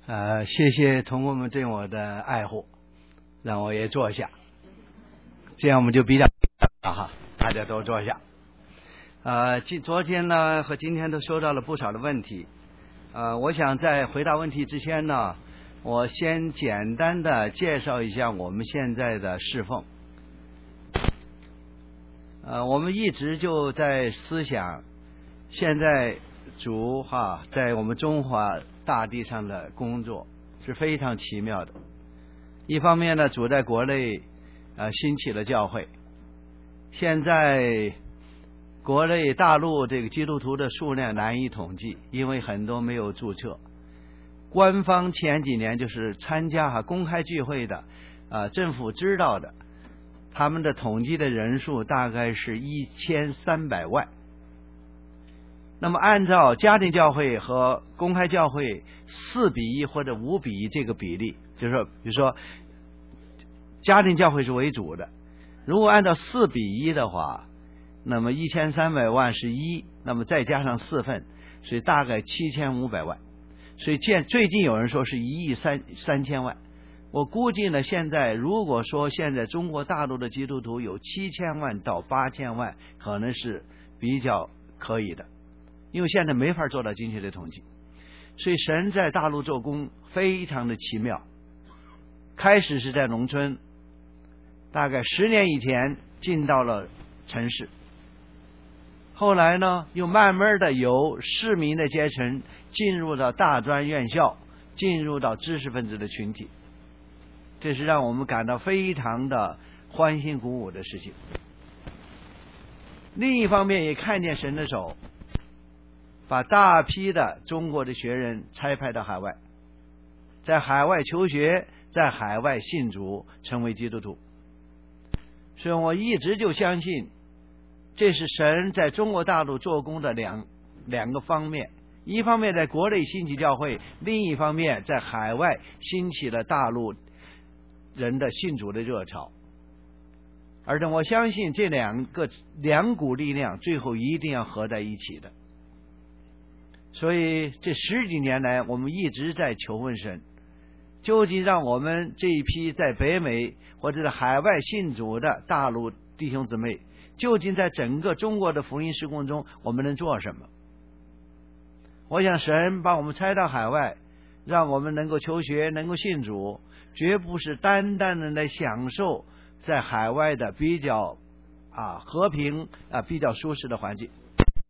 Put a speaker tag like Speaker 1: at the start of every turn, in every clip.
Speaker 1: 谢谢同工们对我的爱护，让我也坐下，这样我们就比较哈，大家都坐下。昨天呢和今天都收到了不少的问题，我想在回答问题之前呢，我先简单的介绍一下我们现在的侍奉。我们一直就在思想，现在主在我们中华大地上的工作是非常奇妙的。一方面呢，主在国内兴起了教会，现在国内大陆这个基督徒的数量难以统计，因为很多没有注册。官方前几年就是参加公开聚会的政府知道的，他们的统计的人数大概是1300万。那么按照家庭教会和公开教会4:1或者5:1这个比例，就是说比如说家庭教会是为主的，如果按照4:1的话，那么1300万是1，那么再加上4份，所以大概7500万。所以最近有人说是1.3亿万。我估计呢，现在如果说现在中国大陆的基督徒有7000万到8000万，可能是比较可以的，因为现在没法做到精确的统计。所以神在大陆做工非常的奇妙，开始是在农村，大概10年以前进到了城市，后来呢又慢慢的由市民的阶层进入到大专院校，进入到知识分子的群体，这是让我们感到非常的欢欣鼓舞的事情。另一方面也看见神的手，把大批的中国的学人差派到海外，在海外求学，在海外信主，成为基督徒。所以我一直就相信，这是神在中国大陆做工的两个方面，一方面在国内兴起教会，另一方面在海外兴起了大陆人的信主的热潮。而且我相信这两股力量最后一定要合在一起的。所以这10几年来，我们一直在求问神，究竟让我们这一批在北美或者在海外信主的大陆弟兄姊妹，究竟在整个中国的福音事工中，我们能做什么？我想神把我们差到海外，让我们能够求学，能够信主，绝不是单单的来享受在海外的比较和平比较舒适的环境。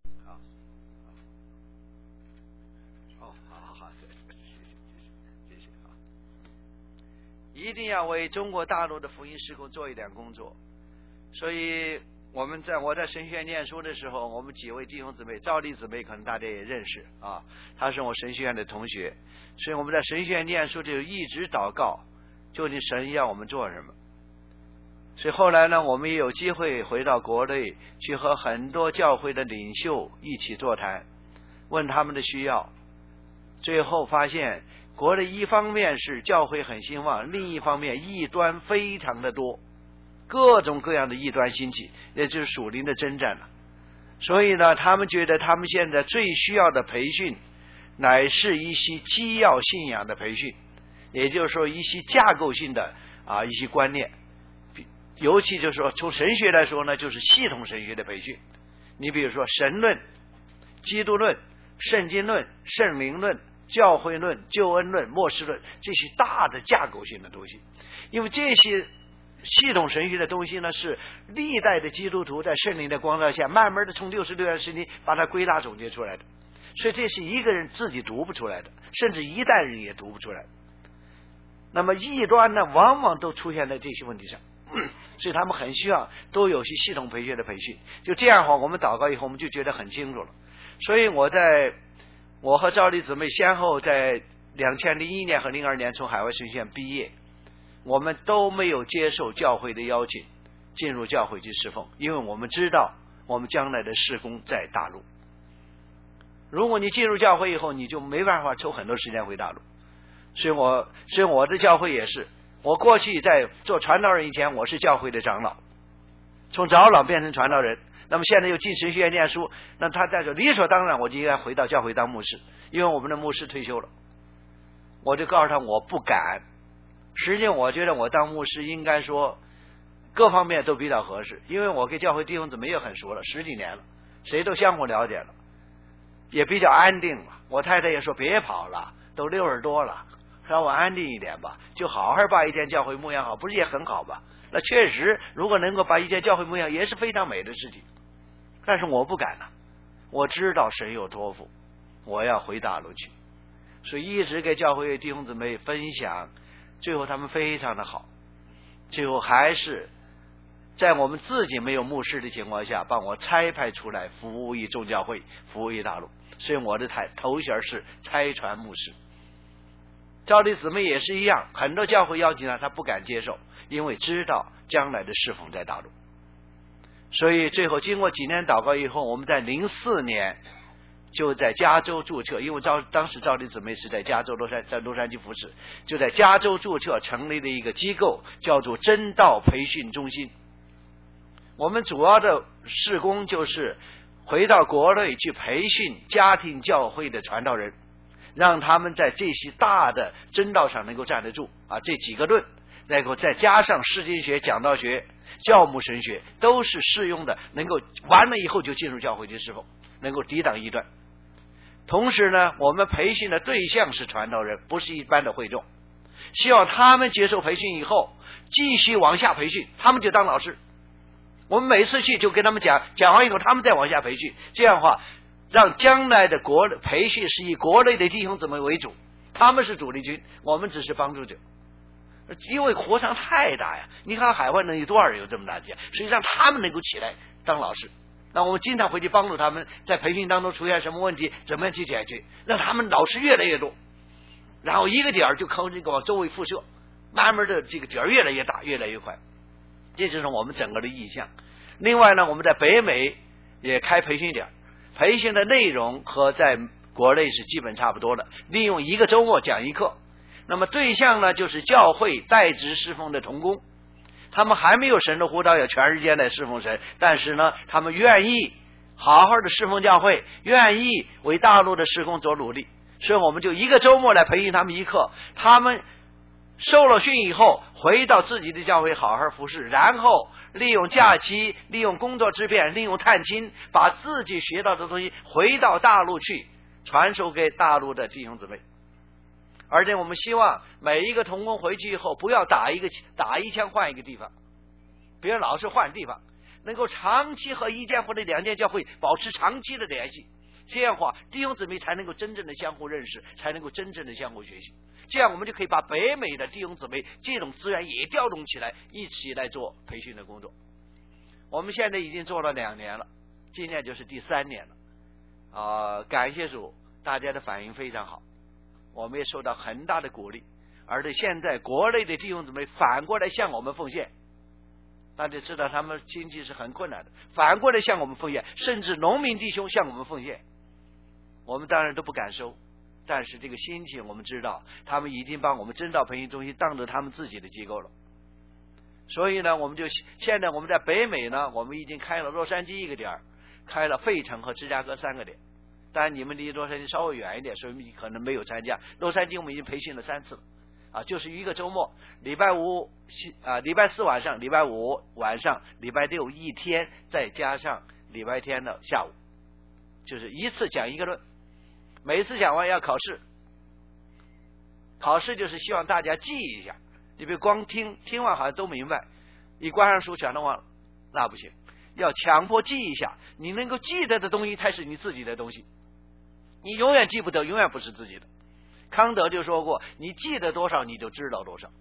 Speaker 1: 一定要为中国大陆的福音事工做一点工作。所以我在神学院念书的时候，我们几位弟兄姊妹，赵丽姊妹可能大家也认识她是我神学院的同学。所以我们在神学院念书就一直祷告，究竟神要我们做什么。所以后来呢，我们也有机会回到国内去和很多教会的领袖一起座谈，问他们的需要。最后发现国内一方面是教会很兴旺，另一方面异端非常的多，各种各样的异端兴起，也就是属灵的征战了。所以呢，他们觉得他们现在最需要的培训乃是一些基要信仰的培训，也就是说一些架构性的一些观念，尤其就是说从神学来说呢，就是系统神学的培训。你比如说神论、基督论、圣经论、圣灵论、教会论、救恩论、末世论，这些大的架构性的东西。因为这些系统神学的东西呢，是历代的基督徒在圣灵的光照下，慢慢的从66章圣经把它归纳总结出来的。所以这是一个人自己读不出来的，甚至一代人也读不出来。那么异端呢，往往都出现在这些问题上，所以他们很希望都有些系统培训的培训。就这样的话，我们祷告以后，我们就觉得很清楚了。所以我和赵丽姊妹先后在2001年和02年从海外神学院毕业，我们都没有接受教会的邀请进入教会去侍奉，因为我们知道我们将来的事工在大陆。如果你进入教会以后，你就没办法抽很多时间回大陆。所以我的教会也是，我过去在做传道人以前，我是教会的长老，从长老变成传道人，那么现在又进神学院念书，那他在说理所当然我就应该回到教会当牧师，因为我们的牧师退休了。 我就告诉他我不敢。实际上我觉得我当牧师应该说各方面都比较合适，因为我跟教会弟兄姊妹也很熟了，10几年了，谁都相互了解了，也比较安定了。我太太也说别跑了，都60多了，让我安定一点吧，就好好把一间教会牧养好，不是也很好吧？那确实如果能够把一间教会牧养也是非常美的事情，但是我不敢了，我知道神有托付，我要回大陆去，所以一直给教会弟兄姊妹分享，最后他们非常的好，最后还是在我们自己没有牧师的情况下，帮我差派出来服务于众教会，服务于大陆，所以我的头衔是差传牧师。教弟姊妹也是一样，很多教会邀请他不敢接受，因为知道将来的侍奉在大陆。所以最后经过几年祷告以后，我们在04年就在加州注册，因为当时教弟姊妹是在加州在洛杉矶服侍，就在加州注册成立了一个机构，叫做真道培训中心。我们主要的事工就是回到国内去培训家庭教会的传道人，让他们在这些大的真道上能够站得住啊，这几个论，然后再加上释经学、讲道学、教牧神学都是适用的，能够完了以后就进入教会的时候能够抵挡异端。同时呢，我们培训的对象是传道人，不是一般的会众，希望他们接受培训以后继续往下培训，他们就当老师。我们每次去就跟他们讲完以后，他们再往下培训，这样的话让将来的培训是以国内的弟兄姊妹为主，他们是主力军，我们只是帮助者。因为活场太大呀，你看海外能有多少人有这么大家，实际上他们能够起来当老师，那我们经常回去帮助他们，在培训当中出现什么问题，怎么样去解决，让他们老师越来越多，然后一个点就靠这个往周围辐射，慢慢的这个点越来越大，越来越快，这就是我们整个的意向。另外呢，我们在北美也开培训点，培训的内容和在国内是基本差不多的，利用一个周末讲一课。那么对象呢，就是教会在职侍奉的同工，他们还没有神的呼召要全世界来侍奉神，但是呢他们愿意好好的侍奉教会，愿意为大陆的事工做努力，所以我们就一个周末来培训他们一课，他们受了训以后回到自己的教会好好服侍，然后利用假期，利用工作之便，利用探亲，把自己学到的东西回到大陆去传授给大陆的弟兄姊妹。而且我们希望每一个同工回去以后不要打一枪换一个地方，别人老是换地方，能够长期和一间或者两间教会保持长期的联系，这样的话弟兄姊妹才能够真正的相互认识，才能够真正的相互学习，这样我们就可以把北美的弟兄姊妹这种资源也调动起来，一起来做培训的工作。我们现在已经做了2年了，今年就是第3年了感谢主，大家的反应非常好，我们也受到很大的鼓励，而且现在国内的弟兄姊妹反过来向我们奉献，大家知道他们经济是很困难的，反过来向我们奉献，甚至农民弟兄向我们奉献，我们当然都不敢收，但是这个心情我们知道，他们已经把我们真道培训中心当着他们自己的机构了。所以呢，我们就现在我们在北美呢，我们已经开了洛杉矶一个点，开了费城和芝加哥3个点。当然你们离洛杉矶稍微远一点，所以你可能没有参加。洛杉矶我们已经培训了3次就是一个周末，礼拜4晚上，礼拜5晚上，礼拜6一天，再加上礼拜天的下午，就是一次讲一个论，每次讲完要考试，考试就是希望大家记一下，你别光听完好像都明白，一关上书全都忘了，那不行，要强迫记一下，你能够记得的东西才是你自己的东西，你永远记不得，永远不是自己的。康德就说过，你记得多少你就知道多少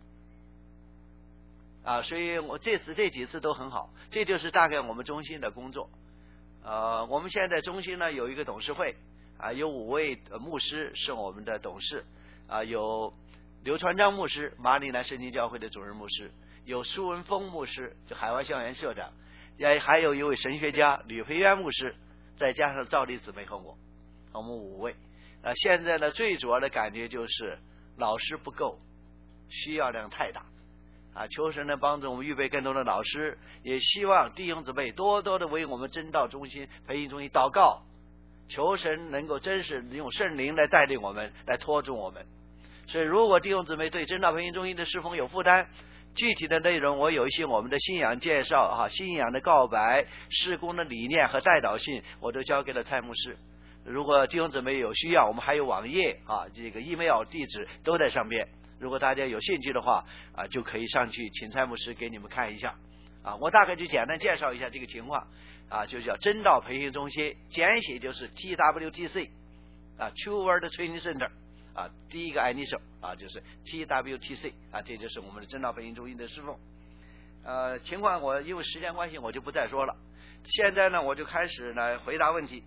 Speaker 1: 所以我这几次都很好，这就是大概我们中心的工作。我们现在中心呢有一个董事会有5位牧师是我们的董事有刘传章牧师，马里兰圣经教会的主任牧师，有苏文峰牧师，就海外校园社长，还有一位神学家吕培渊牧师，再加上赵丽姊妹和我们5位。现在呢最主要的感觉就是老师不够，需要量太大求神呢帮助我们预备更多的老师，也希望弟兄姊妹多多的为我们真道中心培训中心祷告，求神能够真是用圣灵来带领我们，来托住我们。 所以如果弟兄姊妹对真道培训中心的侍奉有负担，具体的内容我有一些我们的信仰介绍信仰的告白、事工的理念和代祷信，我都交给了蔡牧师。如果弟兄姊妹有需要，我们还有网页这个 email 地址都在上边，如果大家有兴趣的话就可以上去请蔡牧师给你们看一下我大概就简单介绍一下这个情况就叫真道培训中心，简写就是 TWTC True Word Training Center第一个 initial就是 TWTC 这就是我们的真道培训中心的侍奉情况我因为时间关系我就不再说了。现在呢我就开始呢回答问题。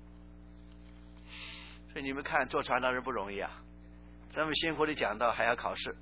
Speaker 1: 所以你们看做传道人不容易这么辛苦的讲道还要考试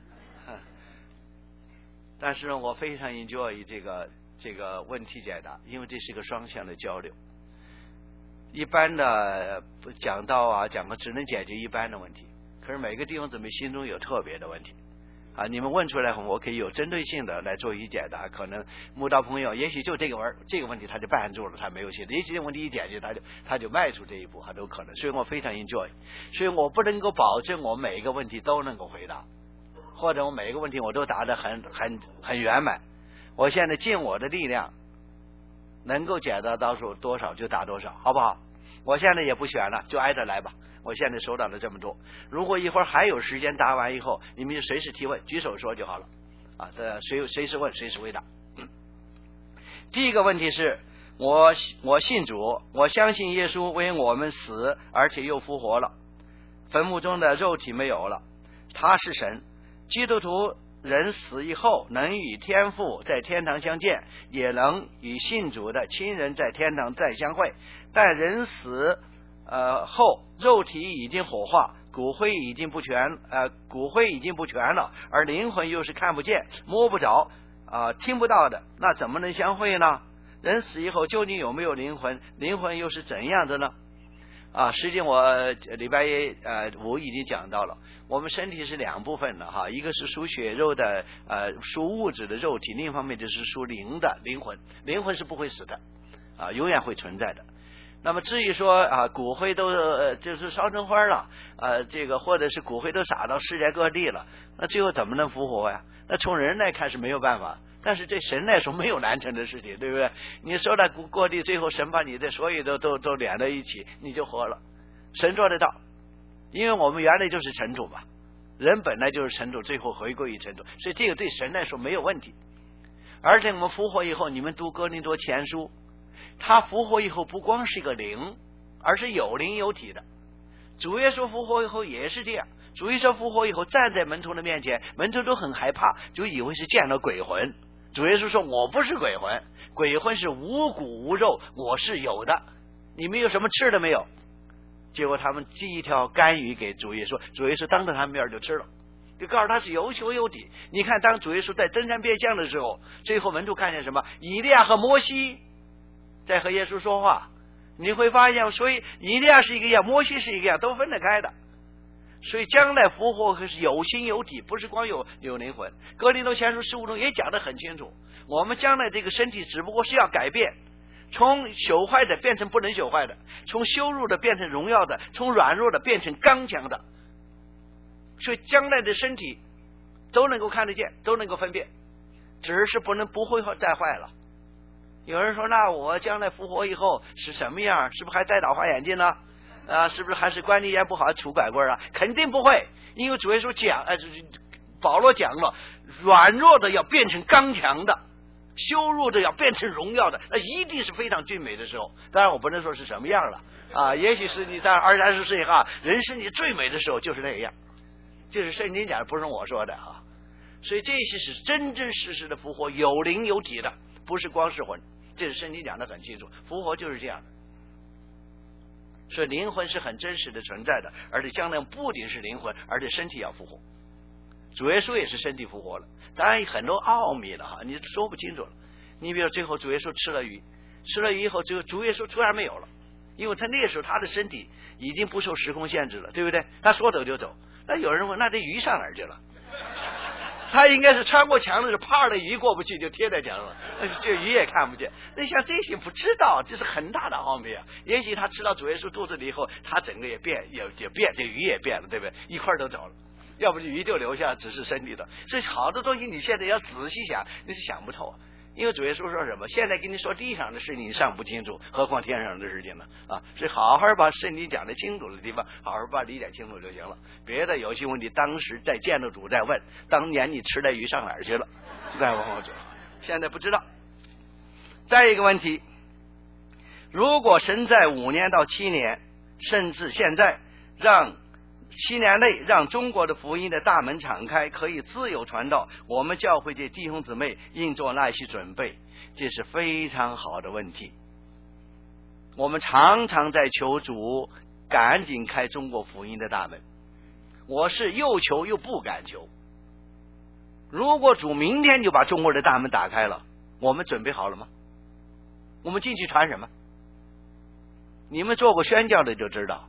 Speaker 1: 但是我非常 enjoy 这个问题解答，因为这是个双向的交流。一般的讲道讲个只能解决一般的问题，可是每个弟兄姊妹心中有特别的问题你们问出来后我可以有针对性的来做一解答。可能慕道朋友也许就这个问题他就绊住了，他没有写的，也许这个问题一解决他就迈出这一步还都可能。所以我非常 enjoy， 所以我不能够保证我每一个问题都能够回答，或者我每一个问题我都答得很圆满。我现在尽我的力量能够解答到多少就答多少，好不好？我现在也不选了，就挨着来吧。我现在收到了这么多，如果一会儿还有时间答完以后，你们就随时提问，举手说就好了随时问随时回答。第一个问题是我信主，我相信耶稣为我们死而且又复活了，坟墓中的肉体没有了，他是神。基督徒人死以后能与天父在天堂相见，也能与信主的亲人在天堂再相会，但人死后肉体已经火化，骨灰已经不全了，而灵魂又是看不见摸不着听不到的，那怎么能相会呢？人死以后究竟有没有灵魂？灵魂又是怎样的呢？实际我礼拜5已经讲到了，我们身体是两部分的一个是属血肉的属物质的肉体，另一方面就是属灵的灵魂。灵魂是不会死的永远会存在的。那么至于说骨灰都就是烧成灰了这个或者是骨灰都撒到世界各地了，那最后怎么能复活呀？那从人来看是没有办法，但是对神来说没有难成的事情，对不对？你收到各地，最后神把你的所有都连在一起，你就活了。神做得到，因为我们原来就是尘土嘛，人本来就是尘土，最后回归于尘土，所以这个对神来说没有问题。而且我们复活以后，你们读哥林多前书，他复活以后不光是一个灵，而是有灵有体的。主耶稣复活以后也是这样，主耶稣复活以后站在门徒的面前，门徒都很害怕，就以为是见了鬼魂。主耶稣说我不是鬼魂，鬼魂是无骨无肉，我是有的，你们有什么吃的没有？结果他们寄一条干鱼给主耶稣，主耶稣当着他们面就吃了，就告诉他是有血有体。你看当主耶稣在登山变相的时候，最后门徒看见什么？以利亚和摩西在和耶稣说话，你会发现，所以以利亚是一个样，摩西是一个样，都分得开的。所以将来复活可是有形有体，不是光有灵魂。哥林多前书15中也讲得很清楚，我们将来这个身体只不过是要改变，从朽坏的变成不能朽坏的，从羞辱的变成荣耀的，从软弱的变成刚强的。所以将来的身体都能够看得见，都能够分辨，只是不会再坏了。有人说那我将来复活以后是什么样？是不是还戴老花眼镜呢？是不是还是管理员不好杵拐棍肯定不会，因为主耶稣讲保罗讲了，软弱的要变成刚强的，羞辱的要变成荣耀的，那一定是非常俊美的时候。当然我不能说是什么样了也许是你在20-30岁人生你最美的时候就是那样，这是圣经讲的，不是我说的所以这些是真真实实的复活，有灵有体的，不是光是魂，这是圣经讲的很清楚，复活就是这样的。所以灵魂是很真实的存在的，而且将来不仅是灵魂，而且身体要复活。主耶稣也是身体复活了，当然很多奥秘了你说不清楚了。你比如最后主耶稣吃了鱼以后，最后主耶稣突然没有了，因为他那时候他的身体已经不受时空限制了，对不对？他说走就走。那有人问，那这鱼上哪儿去了？他应该是穿过墙的时候，怕了鱼过不去就贴在墙上了，这鱼也看不见。那像这些不知道，这是很大的奥秘也许他吃到主耶稣肚子里以后，他整个也变，这鱼也变了，对不对？一块都走了。 要不就鱼就留下只是身体的。所以好多东西你现在要仔细想，你是想不透。因为主耶稣说什么？现在跟你说地上的事你尚不清楚，何况天上的事情呢？所以好好把圣经讲得清楚的地方，好好把理解清楚就行了。别的有些问题，当时在见到主在问，当年你吃的鱼上哪儿去了？再问我主，现在不知道。再一个问题，如果神在5年到7年，甚至现在让7年内让中国的福音的大门敞开，可以自由传道，我们教会的弟兄姊妹应做那些准备，这是非常好的问题。我们常常在求主赶紧开中国福音的大门，我是又求又不敢求。如果主明天就把中国的大门打开了，我们准备好了吗？我们进去传什么？你们做过宣教的就知道，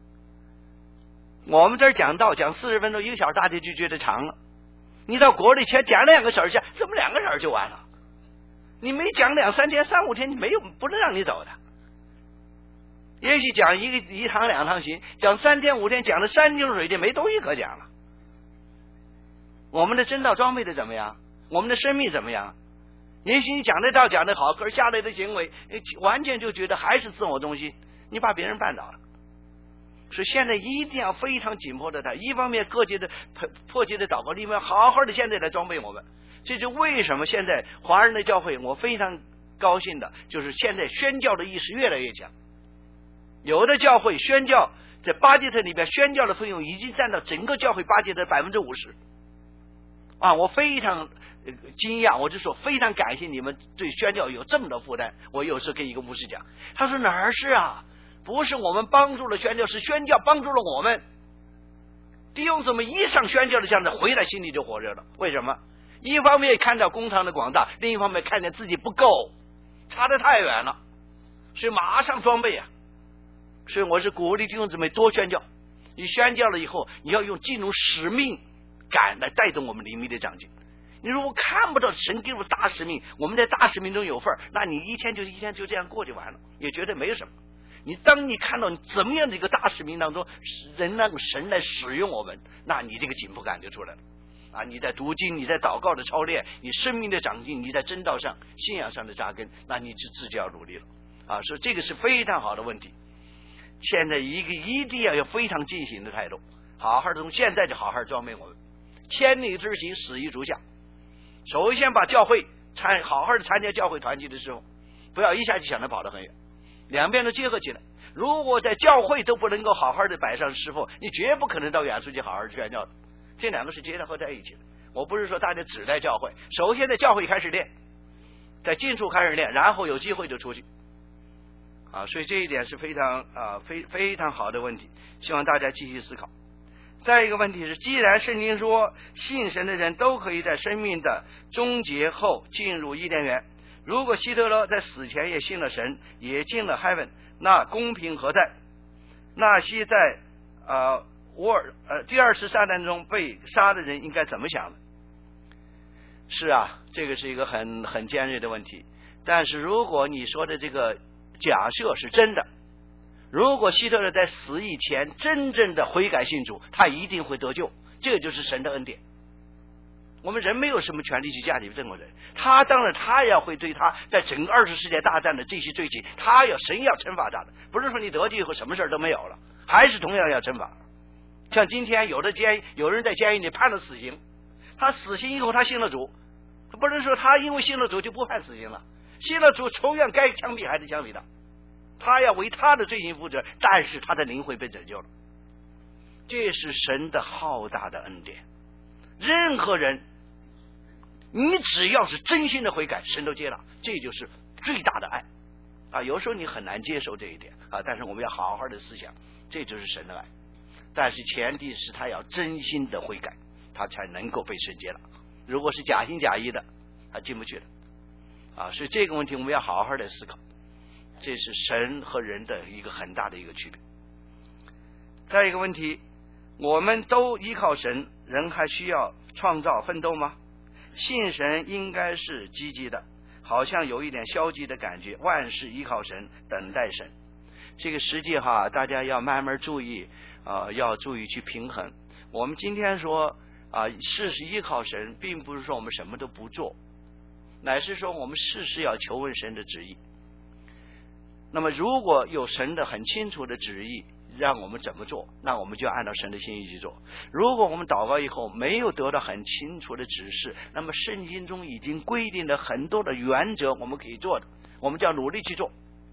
Speaker 1: 我们这儿讲道讲40分钟1个小时，大家就觉得长了。你到国里前讲2个小时，怎么2个小时就完了？你没讲2、3天、3、5天，你没有不能让你走的。也许讲一堂2堂行，讲3天5天，讲的山穷水尽，没东西可讲了。我们的真道装备的怎么样？我们的生命怎么样？也许你讲的道讲的好，可是下来的行为完全就觉得还是自我中心，你把别人绊倒了。所以现在一定要非常紧迫的一方面各界的迫切的祷告，另外好好的现在来装备我们。这就为什么现在华人的教会我非常高兴的，就是现在宣教的意识越来越强。有的教会宣教在巴结特里边宣教的费用已经占到整个教会巴结的50%。我非常惊讶，我就说非常感谢你们对宣教有这么多负担。我有时跟一个牧师讲，他说哪儿是啊？不是我们帮助了宣教，是宣教帮助了我们。弟兄姊妹一上宣教的这样子回来，心里就火热了。为什么？一方面看到工厂的广大，另一方面看见自己不够，差得太远了，所以马上装备啊。所以我是鼓励弟兄姊妹多宣教。你宣教了以后，你要用这种使命感来带动我们灵命的长进。你如果看不到神给我大使命，我们在大使命中有份，那你一天就这样过就完了，也觉得没有什么。当你看到你怎么样的一个大使命当中，人让神来使用我们，那你这个紧迫感就出来了你在读经，你在祷告的操练，你生命的长进，你在真道上信仰上的扎根，那你就自己要努力了所以这个是非常好的问题。现在一定要有非常进行的态度，好好从现在就好好装备我们，千里之行始于足下。首先把教会好好的参加教会团契的时候，不要一下就想着跑得很远，两边都结合起来。如果在教会都不能够好好的摆上师傅，你绝不可能到远处去好好宣教的。这两个是结合在一起的。我不是说大家只在教会，首先在教会开始练，在近处开始练，然后有机会就出去所以这一点是非常非常好的问题，希望大家继续思考。再一个问题是，既然圣经说信神的人都可以在生命的终结后进入伊甸园，如果希特勒在死前也信了神，也进了 heaven， 那公平何在？那些在第二次大战中被杀的人应该怎么想呢？是这个是一个很尖锐的问题。但是如果你说的这个假设是真的，如果希特勒在死以前真正的悔改信主，他一定会得救，这个就是神的恩典。我们人没有什么权利去驾驭这种人，当然他也会对他在整个20世纪大战的这些罪行，神要惩罚他的，不是说你得救以后什么事都没有了，还是同样要惩罚。像今天有人在监狱里判了死刑，他死刑以后他信了主，不能说他因为信了主就不判死刑了，信了主同样该枪毙还是枪毙的，他要为他的罪行负责，但是他的灵魂被拯救了。这是神的浩大的恩典。任何人你只要是真心的悔改，神都接纳，这就是最大的爱有时候你很难接受这一点但是我们要好好的思想，这就是神的爱。但是前提是他要真心的悔改，他才能够被神接纳。如果是假心假意的，他进不去的所以这个问题我们要好好的思考，这是神和人的一个很大的一个区别。再一个问题，我们都依靠神，人还需要创造奋斗吗？信神应该是积极的，好像有一点消极的感觉，万事依靠神，等待神。这个实际大家要慢慢注意要注意去平衡。我们今天说事事依靠神，并不是说我们什么都不做，乃是说我们事事要求问神的旨意。那么如果有神的很清楚的旨意让我们怎么做，那我们就按照神的心意去做。如果我们祷告以后没有得到很清楚的指示，那么圣经中已经规定了很多的原则我们可以做的，我们就要努力去做，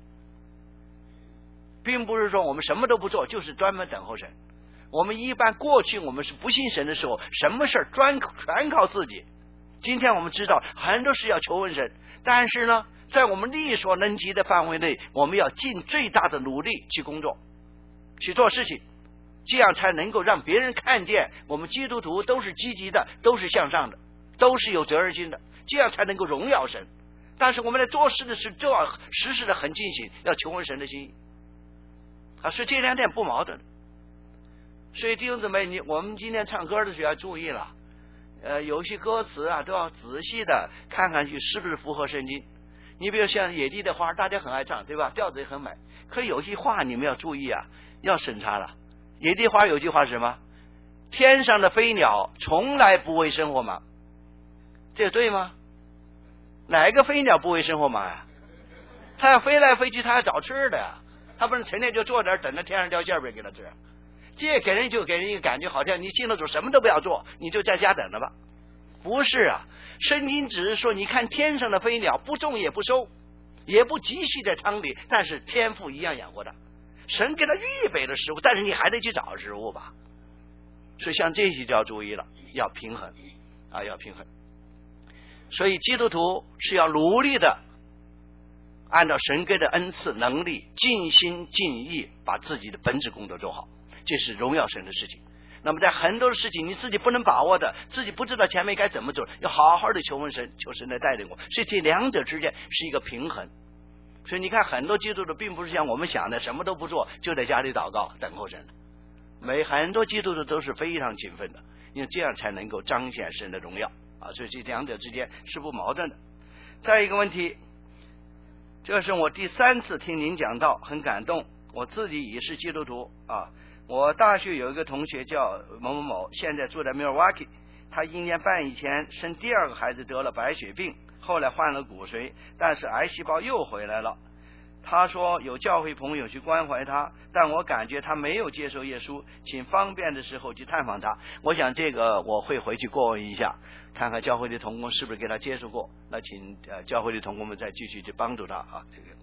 Speaker 1: 并不是说我们什么都不做，就是专门等候神。我们一般过去我们是不信神的时候，什么事全靠自己。今天我们知道很多事要求问神，但是呢，在我们力所能及的范围内，我们要尽最大的努力去工作，去做事情，这样才能够让别人看见我们基督徒都是积极的，都是向上的，都是有责任心的，这样才能够荣耀神。但是我们在做事的时候就要实时的很进行，要求问神的心意所以这两点不矛盾。所以弟兄姊妹，我们今天唱歌的时候要注意了，有些歌词都要仔细的看看去是不是符合圣经。你比如像野地的花，大家很爱唱，对吧？调子也很美，可有些话你们要注意要审查了。野地花有句话是什么？天上的飞鸟从来不为生活忙，这对吗？哪个飞鸟不为生活忙它要飞来飞去，它要找吃的它不能成天就坐在这等着天上掉馅饼给它吃。这给人一个感觉，好像你信了主什么都不要做，你就在家等着吧。不是圣经只是说，你看天上的飞鸟，不种也不收，也不积蓄在仓里，但是天父一样养活它。神给他预备了食物，但是你还得去找食物吧。所以像这些就要注意了，要平衡要平衡。所以基督徒是要努力的按照神给的恩赐能力，尽心尽意把自己的本职工作做好，这是荣耀神的事情。那么在很多的事情你自己不能把握的，自己不知道前面该怎么做，要好好的求问神，求神来带领我。所以这两者之间是一个平衡。所以你看很多基督徒并不是像我们想的什么都不做，就在家里祷告等候神。很多基督徒都是非常勤奋的，因为这样才能够彰显神的荣耀所以这两者之间是不矛盾的。再一个问题，这是我第3次听您讲道，很感动。我自己也是基督徒我大学有一个同学叫某某某，现在住在 Milwaukee， 他1年半以前生第2个孩子得了白血病，后来换了骨髓，但是癌细胞又回来了。他说有教会朋友去关怀他，但我感觉他没有接受耶稣，请方便的时候去探访他。我想这个我会回去过问一下，看看教会的同工是不是给他接受过，那请教会的同工们再继续去帮助他这个。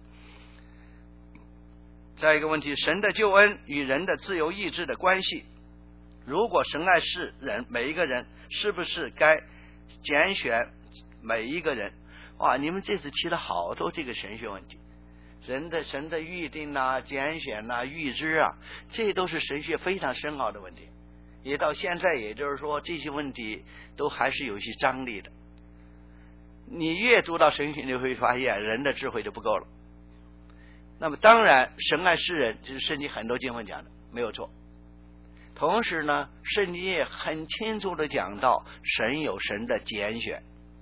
Speaker 1: 再一个问题，神的救恩与人的自由意志的关系，如果神爱世人每一个人，是不是该拣选每一个人？你们这次提了好多这个神学问题，神的预定拣选预知这都是神学非常深奥的问题，也到现在也就是说这些问题都还是有一些张力的。你越读到神学，你会发现人的智慧就不够了。那么当然神爱世人，这是圣经很多经文讲的，没有错。同时呢，圣经也很清楚的讲到神有神的拣选。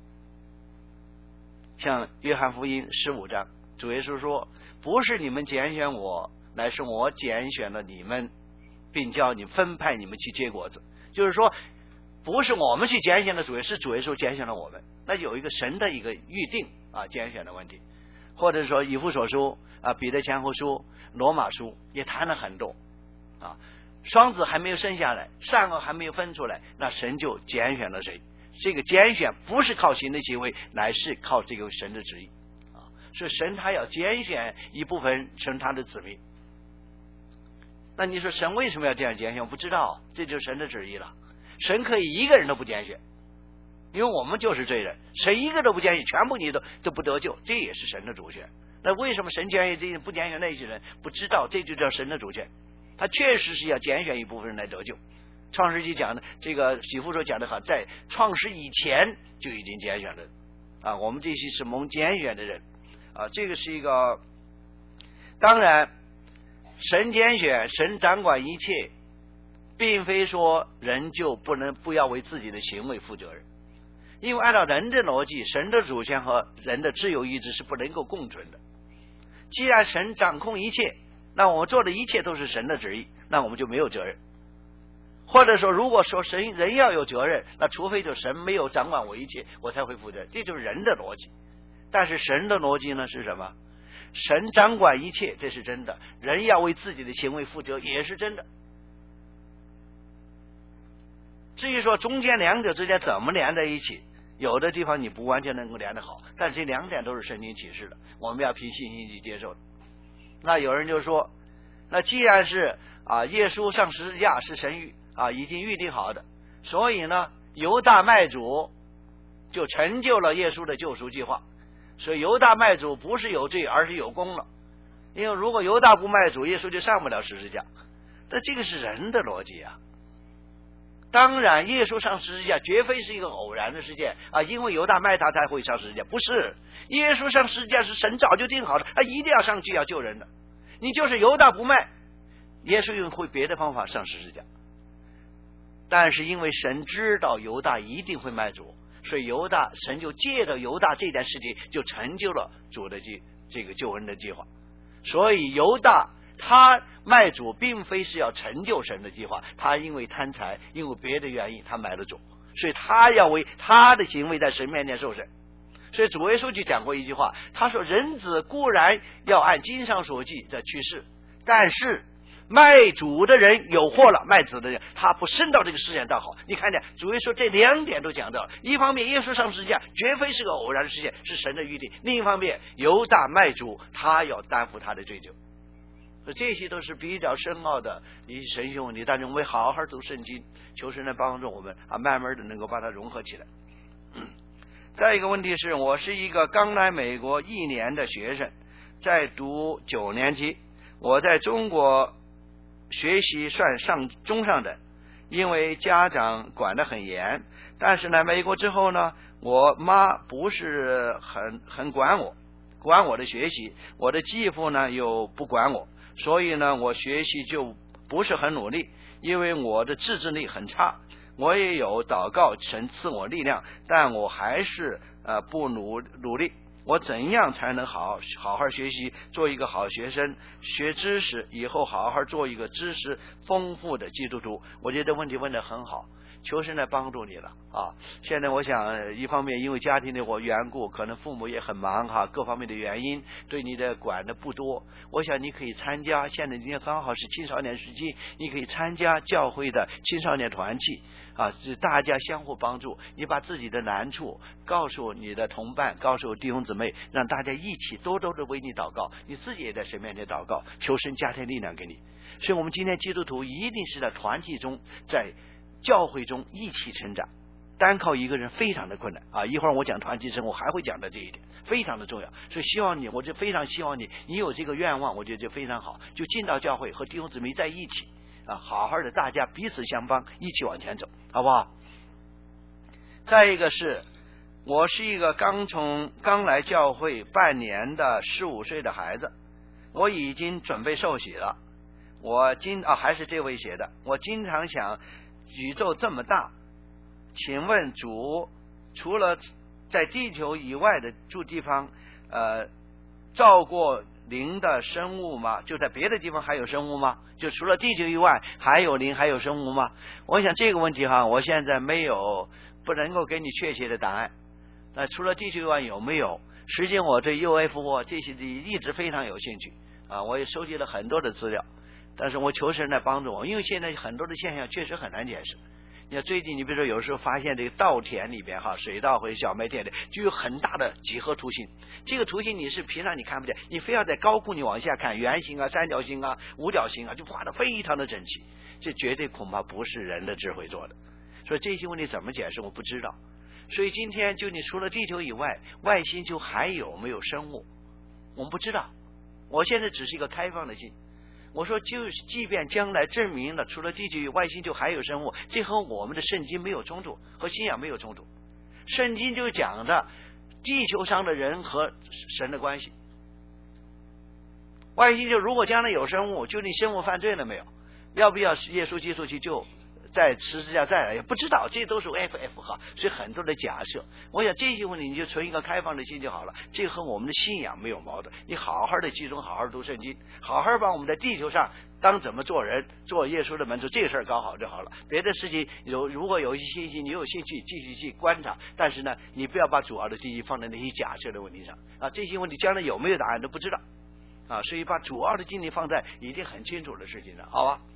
Speaker 1: 像约翰福音15章，主耶稣说，不是你们拣选我，乃是我拣选了你们，并叫你分派你们去结果子。就是说不是我们去拣选的主耶稣，是主耶稣拣选了我们，那有一个神的一个预定拣选的问题。或者说以弗所书彼得前后书、罗马书也谈了很多双子还没有生下来，善恶还没有分出来，那神就拣选了谁？这个拣选不是靠行的行为，乃是靠这个神的旨意所以神他要拣选一部分成他的子民。那你说神为什么要这样拣选？我不知道，这就是神的旨意了。神可以一个人都不拣选，因为我们就是罪人，神一个都不拣选，全部你都不得救，这也是神的主权。那为什么神拣选这些不拣选那些人？不知道，这就叫神的主权。他确实是要拣选一部分人来得救。创世纪讲的这个许父所讲的好，在创世以前就已经拣选了我们这些是蒙拣选的人这个是一个。当然神拣选，神掌管一切，并非说人就不要为自己的行为负责任，因为按照人的逻辑，神的主权和人的自由意志是不能够共存的。既然神掌控一切， 那我们做的一切都是神的旨意，那我们就没有责任。或者说，如果说人要有责任，那除非就神没有掌管我一切，我才会负责任，这就是人的逻辑。但是神的逻辑呢是什么？神掌管一切，这是真的，人要为自己的行为负责，也是真的。至于说中间两者之间怎么连在一起，有的地方你不完全能够连得好，但是这两点都是圣经启示的，我们要凭信心去接受的。那有人就说，那既然是耶稣上十字架是神已经预定好的，所以呢犹大卖主就成就了耶稣的救赎计划，所以犹大卖主不是有罪而是有功了，因为如果犹大不卖主，耶稣就上不了十字架。但这个是人的逻辑啊。当然耶稣上十字架绝非是一个偶然的事件因为犹大卖他才会上十字架，不是，耶稣上十字架是神早就定好的，他一定要上去要救人的。你就是犹大不卖，耶稣用会别的方法上十字架，但是因为神知道犹大一定会卖主，所以神就借着犹大这件事情就成就了主的这个救恩的计划。所以犹大他卖主并非是要成就神的计划，他因为贪财，因为别的原因他买了主，所以他要为他的行为在神面前受审。所以主耶稣就讲过一句话，他说人子固然要按经上所记的去世，但是卖主的人有祸了，卖子的人他不升到这个世界倒好。你看见主耶稣这两点都讲到了，一方面耶稣上十字架绝非是个偶然的事件，是神的预定，另一方面犹大卖主他要担负他的罪疚。这些都是比较深奥的一些神学问题，但是我们好好读圣经，求神来帮助我们慢慢的能够把它融合起来。再一个问题是，我是一个刚来美国1年的学生，在读9年级，我在中国学习算上中上等，因为家长管得很严，但是来美国之后呢，我妈不是很管我的学习，我的继父呢又不管我，所以呢我学习就不是很努力，因为我的自制力很差。我也有祷告神赐我力量，但我还是不努力。我怎样才能好好学习，做一个好学生，学知识，以后好好做一个知识丰富的基督徒？我觉得问题问得很好，求神来帮助你了现在我想一方面因为家庭的缘故，可能父母也很忙各方面的原因对你的管的不多，我想你可以参加，现在今天刚好是青少年时期，你可以参加教会的青少年团契大家相互帮助，你把自己的难处告诉你的同伴，告诉弟兄姊妹，让大家一起多多的为你祷告，你自己也在神面前祷告，求神加添力量给你。所以我们今天基督徒一定是在团体中，在教会中一起成长，单靠一个人非常的困难一会儿我讲团体生活还会讲到这一点，非常的重要。所以希望你，我就非常希望你有这个愿望，我觉得就非常好，就进到教会和弟兄姊妹在一起好好的大家彼此相帮，一起往前走，好不好？再一个是，我是一个刚来教会半年的15岁的孩子，我已经准备受洗了。还是这位写的，我经常想，宇宙这么大，请问主除了在地球以外的住地方照过灵的生物吗？就在别的地方还有生物吗？就除了地球以外还有灵还有生物吗？我想这个问题我现在不能够给你确切的答案。除了地球以外有没有？实际上我对 UFO 这些一直非常有兴趣我也收集了很多的资料，但是我求神来帮助我，因为现在很多的现象确实很难解释。你看最近你比如说有时候发现这个稻田里边水稻或者小麦田里就有很大的几何图形，这个图形你是平常你看不见，你非要在高空你往下看，圆形三角形五角形就画得非常的整齐，这绝对恐怕不是人的智慧做的。所以这些问题怎么解释我不知道。所以今天就你除了地球以外，外星球还有没有生物我们不知道，我现在只是一个开放的心。我说即便将来证明了除了地球以外星球还有生物，这和我们的圣经没有冲突，和信仰没有冲突。圣经就讲的地球上的人和神的关系。外星球如果将来有生物，究竟生物犯罪了没有？要不要耶稣基督去救在十字架再来也不知道，这都是 FF 哈，所以很多的假设。我想这些问题你就存一个开放的心就好了，这和我们的信仰没有矛盾。你好好的集中，好好读圣经，好好把我们在地球上当怎么做人，做耶稣的门徒，这事儿搞好就好了。别的事情如果有一些信息，你有兴趣继续去观察，但是呢，你不要把主要的精力放在那些假设的问题上啊，这些问题将来有没有答案都不知道啊，所以把主要的精力放在一定很清楚的事情上，好吧？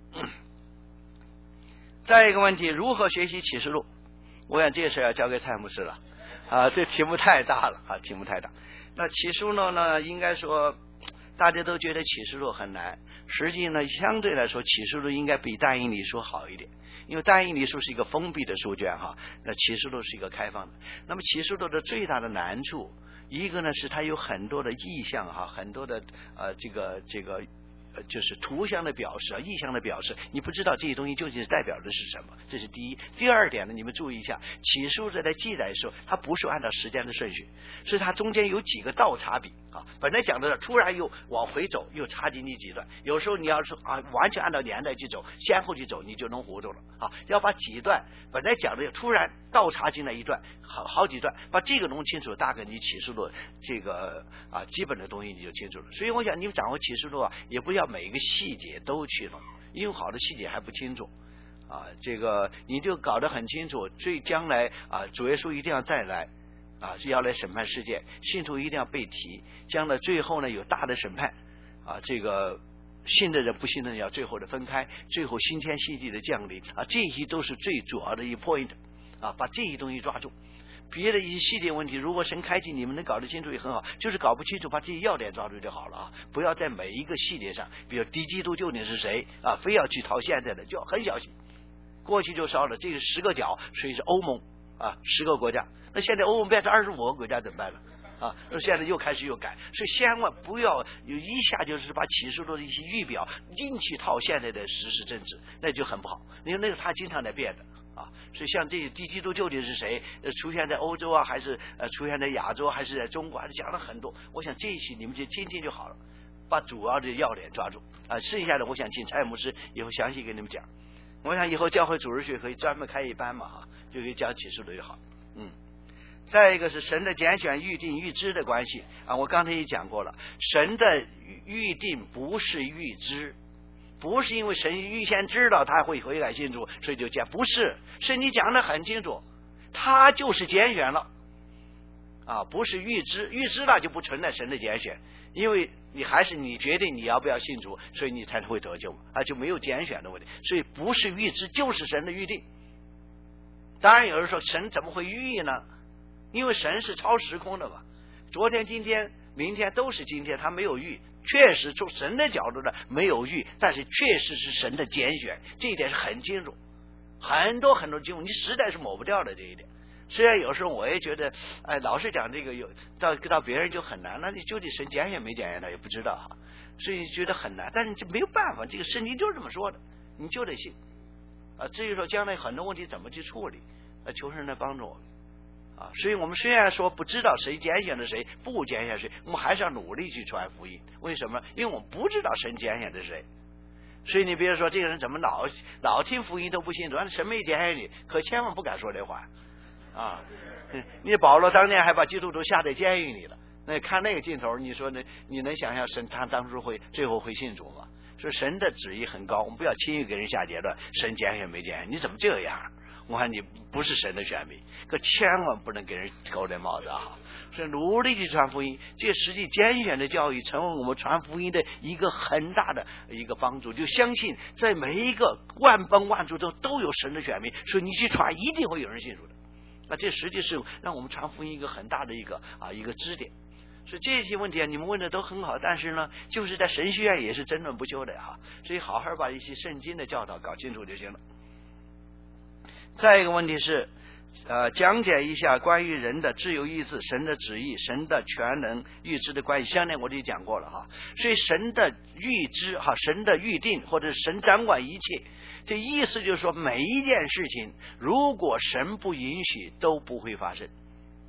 Speaker 1: 再一个问题，如何学习启示录？我想这事要交给蔡牧师了啊，这题目太大了啊，题目太大。那启示录呢，应该说大家都觉得启示录很难，实际呢，相对来说启示录应该比但以理书好一点，因为但以理书是一个封闭的书卷哈，那启示录是一个开放的。那么启示录的最大的难处，一个呢是它有很多的意象哈，很多的这个就是图像的表示啊，意象的表示，你不知道这些东西究竟是代表的是什么，这是第一。第二点呢，你们注意一下，启示录在记载的时候，它不是按照时间的顺序，所以它中间有几个倒插笔啊，本来讲的突然又往回走，又插进去几段，有时候你要是完全按照年代去走，先后去走，你就能糊涂了啊。要把几段本来讲的突然倒插进来一段，好几段，把这个弄清楚，大概你启示录这个基本的东西你就清楚了。所以我想你们掌握启示录也不要每一个细节都去弄，因为好的细节还不清楚这个你就搞得很清楚，将来主耶稣一定要再来是要来审判世界，信徒一定要被提，将来最后呢有大的审判这个信的人不信的人要最后的分开，最后新天新地的降临这些都是最主要的一 point 把这些东西抓住。别的一些细节问题，如果神开启你们能搞得清楚也很好，就是搞不清楚把这些要点抓住就好了不要在每一个细节上，比如敌基督究竟是谁非要去套现在的，就要很小心。过去就烧了这个10个角，所以是欧盟10个国家，那现在欧盟变成25个国家怎么办呢现在又开始又改，所以千万不要一下就是把启示录的一些预表硬去套现在的时事政治，那就很不好。因为那个他经常在变的所以像这敌基督究竟是谁，出现在欧洲还是出现在亚洲还是在中国，还是讲了很多。我想这一期你们就听听就好了，把主要的要点抓住剩下的我想请蔡牧师以后详细给你们讲。我想以后教会主日学可以专门开一班嘛就可以讲启示录就好。再一个是神的拣选、预定、预知的关系我刚才也讲过了，神的预定不是预知，不是因为神预先知道他会悔改信主所以就拣，不是，圣经讲得很清楚，他就是拣选了不是预知，预知了就不存在神的拣选，因为你还是你决定你要不要信主，所以你才会得救就没有拣选的问题，所以不是预知就是神的预定。当然有人说神怎么会预呢？因为神是超时空的嘛，昨天今天明天都是今天，他没有预，确实从神的角度呢没有预，但是确实是神的拣选，这一点是很清楚，很多经文你实在是抹不掉的这一点。虽然有时候我也觉得老是讲这个到别人就很难了，你究竟神拣选没拣选他也不知道所以觉得很难，但是这没有办法，这个圣经就是这么说的，你就得信至于说将来很多问题怎么去处理求神来帮助我们所以我们虽然说不知道谁拣选了谁不拣选谁，我们还是要努力去传福音。为什么？因为我们不知道神拣选的谁，所以你比如说这个人怎么老听福音都不信主，神没拣选你，可千万不敢说这话你保罗当年还把基督徒下在监狱里了，那看那个镜头，你说你能想象神他当初最后会信主吗？所以神的旨意很高，我们不要轻易给人下结论，神拣选没拣选，你怎么这样？我看你不是神的选民，可千万不能给人扣这帽子所以努力去传福音，这实际拣选的教育成为我们传福音的一个很大的一个帮助，就相信在每一个万邦万族中都有神的选民，所以你去传一定会有人信主的。那这实际是让我们传福音一个很大的一个支点。所以这些问题你们问的都很好，但是呢就是在神学院也是争论不休的所以好好把一些圣经的教导搞清楚就行了。再一个问题是讲解一下关于人的自由意志、神的旨意、神的全能预知的关系。上面我就讲过了所以神的预知神的预定或者神掌管一切，这意思就是说每一件事情如果神不允许都不会发生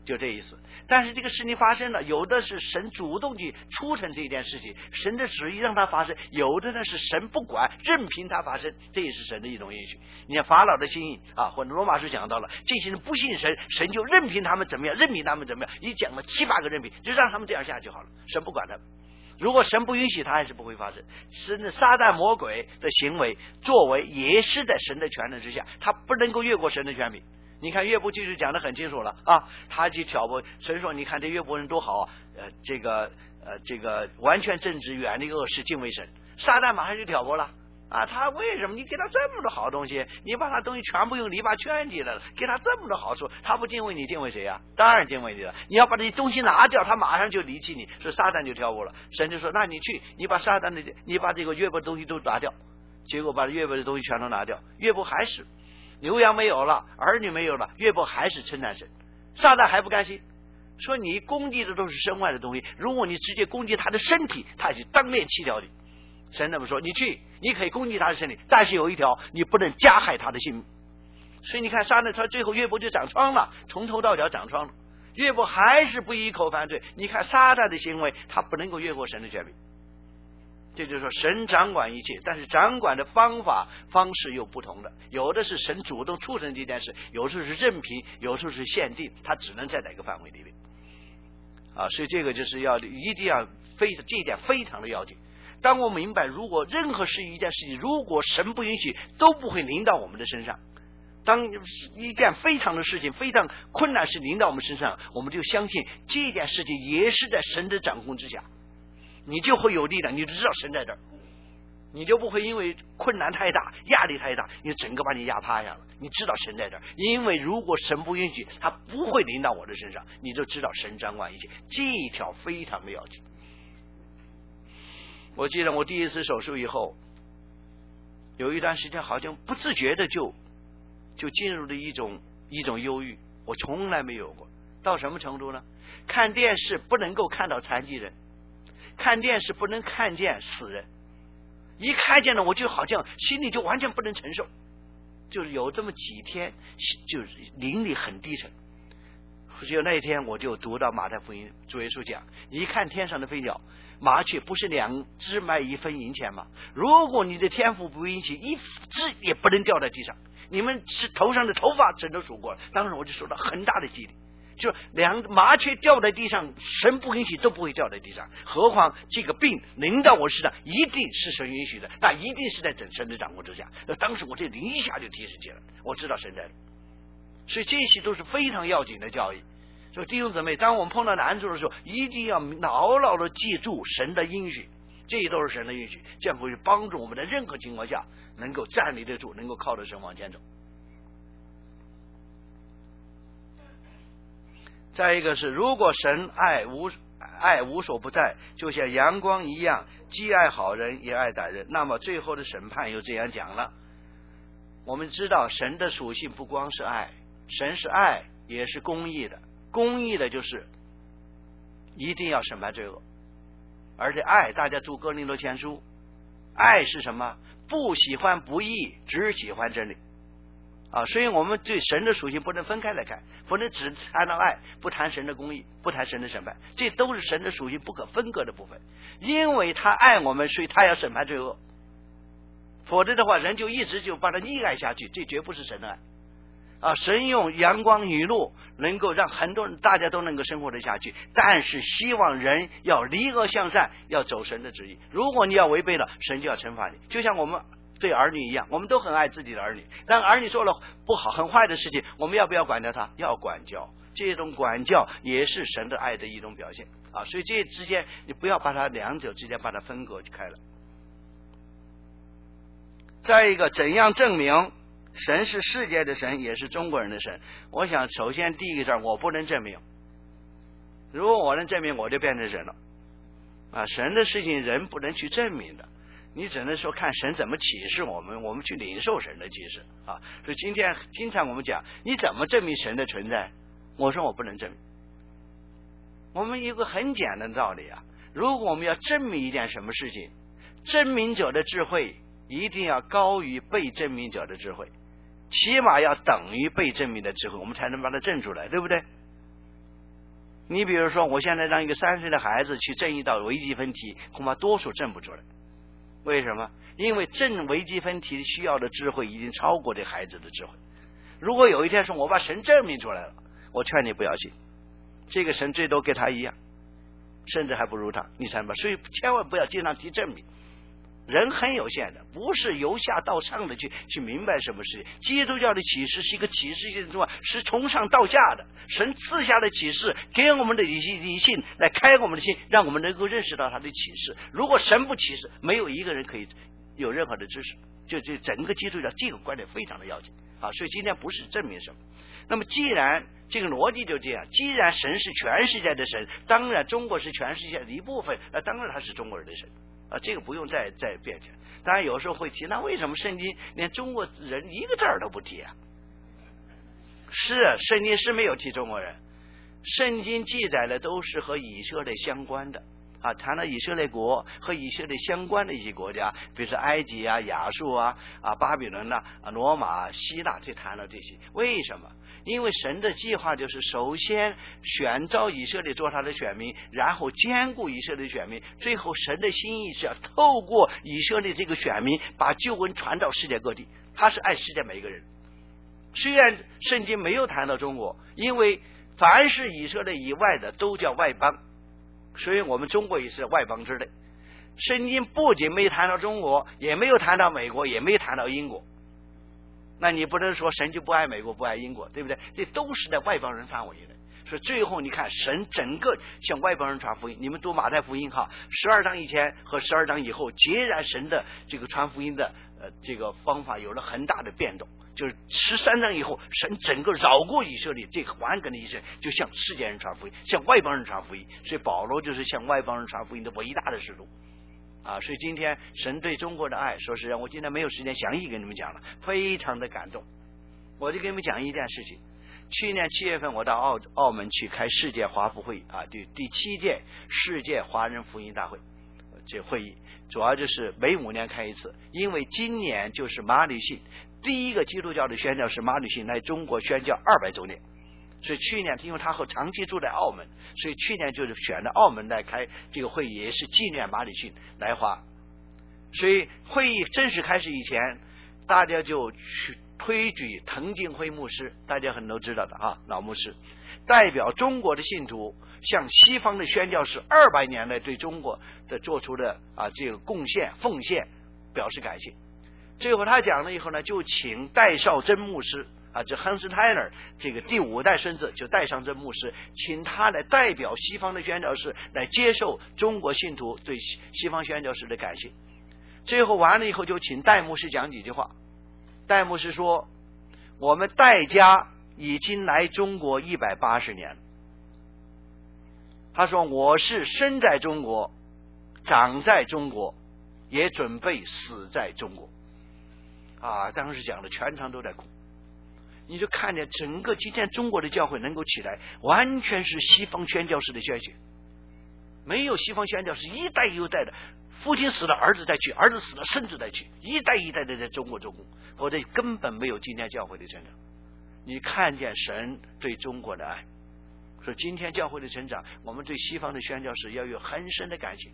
Speaker 1: 就这意思。但是这个事情发生了，有的是神主动去促成这件事情，神的旨意让它发生；有的呢是神不管，任凭它发生，这也是神的一种允许。你看法老的心意啊，或者罗马书讲到了，这些人不信神，神就任凭他们怎么样，任凭他们怎么样，你讲了7、8个任凭，就让他们这样下就好了，神不管他们。如果神不允许，他还是不会发生。神的撒旦魔鬼的行为作为也是在神的权能之下，他不能够越过神的权柄。你看约伯记就讲得很清楚了啊，他去挑拨神说，你看这约伯人多好啊，这个完全正直，远离恶事，敬畏神。撒旦马上就挑拨了啊，他为什么你给他这么多好东西，你把他东西全部用篱笆圈起来了，给他这么多好处，他不敬畏你，敬畏谁啊？当然敬畏你了。你要把这些东西拿掉，他马上就离弃你，所以撒旦就挑拨了。神就说，那你去，你把撒旦的，你把这个约伯的东西都拿掉。结果把约伯的东西全都拿掉，约伯还是牛羊没有了，儿女没有了，约伯还是称赞神。撒旦还不甘心，说你攻击的都是身外的东西，如果你直接攻击他的身体，他就当面弃掉你。神那么说，你去，你可以攻击他的身体，但是有一条，你不能加害他的性命。所以你看撒旦他最后约伯就长疮了，从头到脚长疮了，约伯还是不依口犯罪。你看撒旦的行为，他不能够越过神的权柄。这就是说神掌管一切，但是掌管的方式又不同的，有的是神主动促成这件事，有时候是任凭，有时候是限定，他只能在哪个范围里面啊。所以这个就是一定要这一点非常的要紧。当我明白，如果任何一件事情，如果神不允许，都不会临到我们的身上。当一件非常的事情，非常困难是临到我们身上，我们就相信这件事情也是在神的掌控之下，你就会有力量，你就知道神在这儿，你就不会因为困难太大，压力太大，你整个把你压趴下了。你知道神在这儿，因为如果神不允许，他不会临到我的身上，你就知道神掌管一切。这一条非常的要紧。我记得我第一次手术以后，有一段时间好像不自觉的就进入了一种忧郁，我从来没有过。到什么程度呢？看电视不能够看到残疾人，看电视不能看见死人，一看见了我就好像心里就完全不能承受，就是有这么几天就是灵力很低沉。就那一天我就读到马太福音，主耶稣讲，你看天上的飞鸟，麻雀不是2只卖1分银钱吗？如果你的天赋不允许，1只也不能掉在地上，你们是头上的头发神都数过了。当时我就受到很大的激励，就麻雀掉在地上，神不允许都不会掉在地上，何况这个病临到我身上，一定是神允许的，那一定是在神的掌控之下。当时我这灵一下就提升起来了，我知道神在这，所以这些都是非常要紧的教义。所以弟兄姊妹，当我们碰到难处的时候，一定要牢牢的记住神的应许，这些都是神的应许，这样会帮助我们在任何情况下能够站立得住，能够靠着神往前走。再一个是，如果神爱无所不在，就像阳光一样，既爱好人也爱歹人，那么最后的审判又这样讲了。我们知道神的属性不光是爱，神是爱也是公义的，公义的就是一定要审判罪恶，而且爱，大家读哥林多前书，爱是什么？不喜欢不义，只喜欢真理啊！所以我们对神的属性不能分开来看，不能只谈到爱，不谈神的公义，不谈神的审判，这都是神的属性不可分割的部分。因为他爱我们，所以他要审判罪恶，否则的话人就一直就把他溺爱下去，这绝不是神的爱啊！神用阳光雨露能够让很多人大家都能够生活得下去，但是希望人要离恶向善，要走神的旨意。如果你要违背了，神就要惩罚你。就像我们对儿女一样，我们都很爱自己的儿女，但儿女做了不好很坏的事情，我们要不要管教他？要管教，这种管教也是神的爱的一种表现啊！所以这之间你不要把它两者之间把它分割开了。再一个，怎样证明神是世界的神也是中国人的神？我想首先第一个事，我不能证明，如果我能证明，我就变成神了啊！神的事情人不能去证明的，你只能说看神怎么启示我们，我们去领受神的启示啊！所以今天经常我们讲，你怎么证明神的存在？我说我不能证明。我们有个很简单的道理啊，如果我们要证明一件什么事情，证明者的智慧一定要高于被证明者的智慧，起码要等于被证明的智慧，我们才能把它证出来，对不对你比如说，我现在让一个3岁的孩子去证一道微积分题，恐怕多数证不出来。为什么？因为证微积分题需要的智慧已经超过这孩子的智慧。如果有一天说我把神证明出来了，我劝你不要信，这个神最多跟他一样，甚至还不如他，你猜吧？所以千万不要经常提证明。人很有限的，不是由下到上的去明白什么事情。基督教的启示是一个启示性的中，是从上到下的，神赐下的启示给我们的理性来开我们的心，让我们能够认识到他的启示。如果神不启示，没有一个人可以有任何的知识。就整个基督教这个观点非常的要紧啊！所以今天不是证明什么。那么既然这个逻辑就这样，既然神是全世界的神，当然中国是全世界的一部分，那当然他是中国人的神啊，这个不用再辩解。当然有时候会提，那为什么圣经连中国人一个字儿都不提啊？是，圣经是没有提中国人，圣经记载的都是和以色列相关的啊，谈了以色列国和以色列相关的一些国家，比如说埃及啊、亚述啊、巴比伦啊、罗马、希腊，就谈了这些。为什么？因为神的计划就是首先选召以色列做他的选民，然后兼顾以色列的选民，最后神的心意是要透过以色列这个选民把救恩传到世界各地，他是爱世界每一个人。虽然圣经没有谈到中国，因为凡是以色列以外的都叫外邦，所以我们中国也是外邦之类。圣经不仅没谈到中国，也没有谈到美国，也没有谈到英国。那你不能说神就不爱美国不爱英国，对不对？这都是在外邦人范围内。所以最后你看神整个向外邦人传福音，你们读马太福音哈，12章以前和12章以后，截然神的这个传福音的这个方法有了很大的变动。就是13章以后，神整个绕过以色列，这个完整的以色列就向世界人传福音，向外邦人传福音。所以保罗就是向外邦人传福音的伟大的使徒啊！所以今天神对中国的爱，说实在，我今天没有时间详细跟你们讲了，非常的感动。我就跟你们讲一件事情。去年7月份我到澳门去开世界华福会啊，第7届世界华人福音大会这会议，主要就是每5年开一次，因为今年就是马礼逊第一个基督教的宣教士马礼逊来中国宣教200周年，所以去年因为他和长期住在澳门，所以去年就是选了澳门来开这个会议，也是纪念马礼逊来华。所以会议正式开始以前，大家就去推举滕敬辉牧师，大家很多知道的啊，老牧师代表中国的信徒向西方的宣教士200年来对中国的做出的这个贡献奉献表示感谢。最后他讲了以后呢，就请戴绍真牧师这亨斯泰勒这个第5代孙子就戴绍真牧师，请他来代表西方的宣教士来接受中国信徒对西方宣教士的感谢。最后完了以后，就请戴牧师讲几句话。戴牧师说，我们戴家已经来中国180年了。他说，我是生在中国，长在中国，也准备死在中国当时讲的全场都在哭。你就看见整个今天中国的教会能够起来，完全是西方宣教士的宣血。没有西方宣教士一代又一代的，父亲死了儿子再去，儿子死了孙子再去，一代一代的在中国做工，否则根本没有今天教会的成长。你看见神对中国的爱，说今天教会的成长，我们对西方的宣教士要有很深的感情。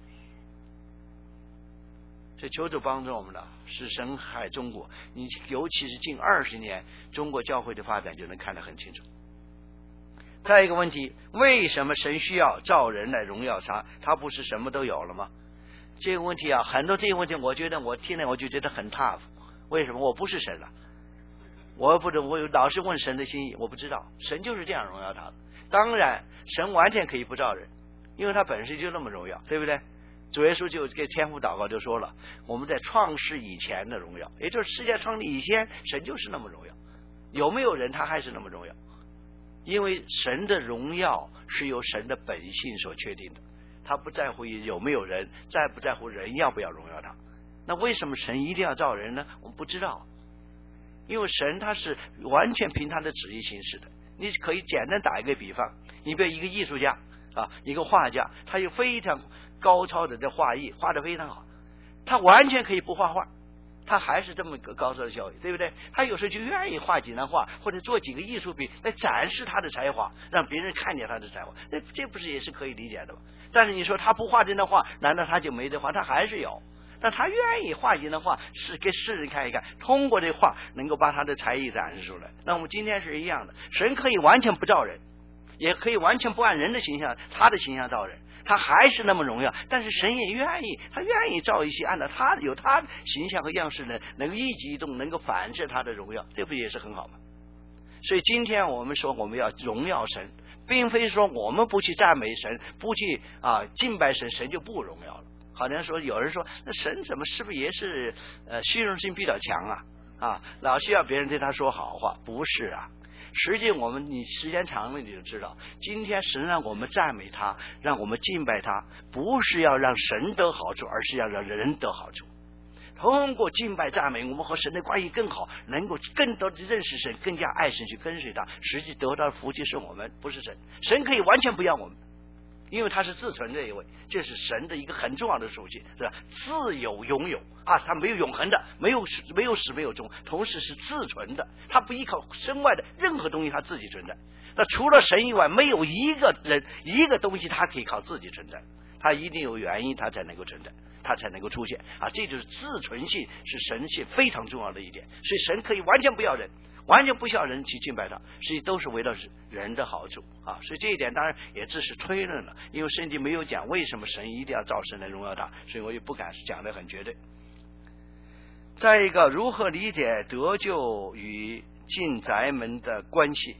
Speaker 1: 所以求主帮助我们的是神爱中国，你尤其是近20年中国教会的发展就能看得很清楚。再一个问题，为什么神需要造人来荣耀他？他不是什么都有了吗？这个问题很多这个问题我觉得我听了我就觉得很 tough。 为什么？我不是神了，我老是问神的心意，我不知道，神就是这样荣耀他的。当然神完全可以不造人，因为他本身就那么荣耀，对不对？主耶稣就给天父祷告就说了，我们在创世以前的荣耀，也就是世界创立以前神就是那么荣耀，有没有人他还是那么荣耀，因为神的荣耀是由神的本性所确定的，他不在乎有没有人，不在乎人要不要荣耀他。那为什么神一定要造人呢？我们不知道，因为神他是完全凭他的旨意行事的。你可以简单打一个比方，你比如一个艺术家一个画家，他有非常高超的这画艺，画得非常好，他完全可以不画画， 他还是这么个高超的教育，对不对？他有时候就愿意画几张画，或者做几个艺术品来展示他的才华，让别人看见他的才华，那这不是也是可以理解的吗？但是你说他不画这张画，难道他就没得画？他还是有，但他愿意画几张画，是给世人看一看，通过这画能够把他的才艺展示出来。那我们今天是一样的，神可以完全不造人，也可以完全不按人的形象，他的形象造人，他还是那么荣耀。但是神也愿意，他愿意造一些按照他有他形象和样式的，能够一举一动能够反射他的荣耀，这不也是很好吗？所以今天我们说我们要荣耀神，并非说我们不去赞美神，不去敬拜神，神就不荣耀了。好像说有人说那神怎么是不是也是虚荣心比较强老需要别人对他说好话？不是啊，实际你时间长了你就知道，今天神让我们赞美他，让我们敬拜他，不是要让神得好处，而是要让人得好处。通过敬拜赞美，我们和神的关系更好，能够更多的认识神，更加爱神，去跟随他，实际得到的福气是我们，不是神。神可以完全不要我们，因为他是自存的一位，这是神的一个很重要的属性，是吧？自有拥有他没有永恒的，没有始没有终，同时是自存的，他不依靠身外的任何东西，他自己存在。那除了神以外，没有一个人一个东西他可以靠自己存在，他一定有原因，他才能够存在，他才能够出现这就是自存性，是神性非常重要的一点。所以神可以完全不要人，完全不需要人去敬拜他，实际都是为了人的好处所以这一点当然也只是推论了，因为圣经没有讲为什么神一定要造神来荣耀他，所以我也不敢讲得很绝对。再一个，如何理解得救与进宅门的关系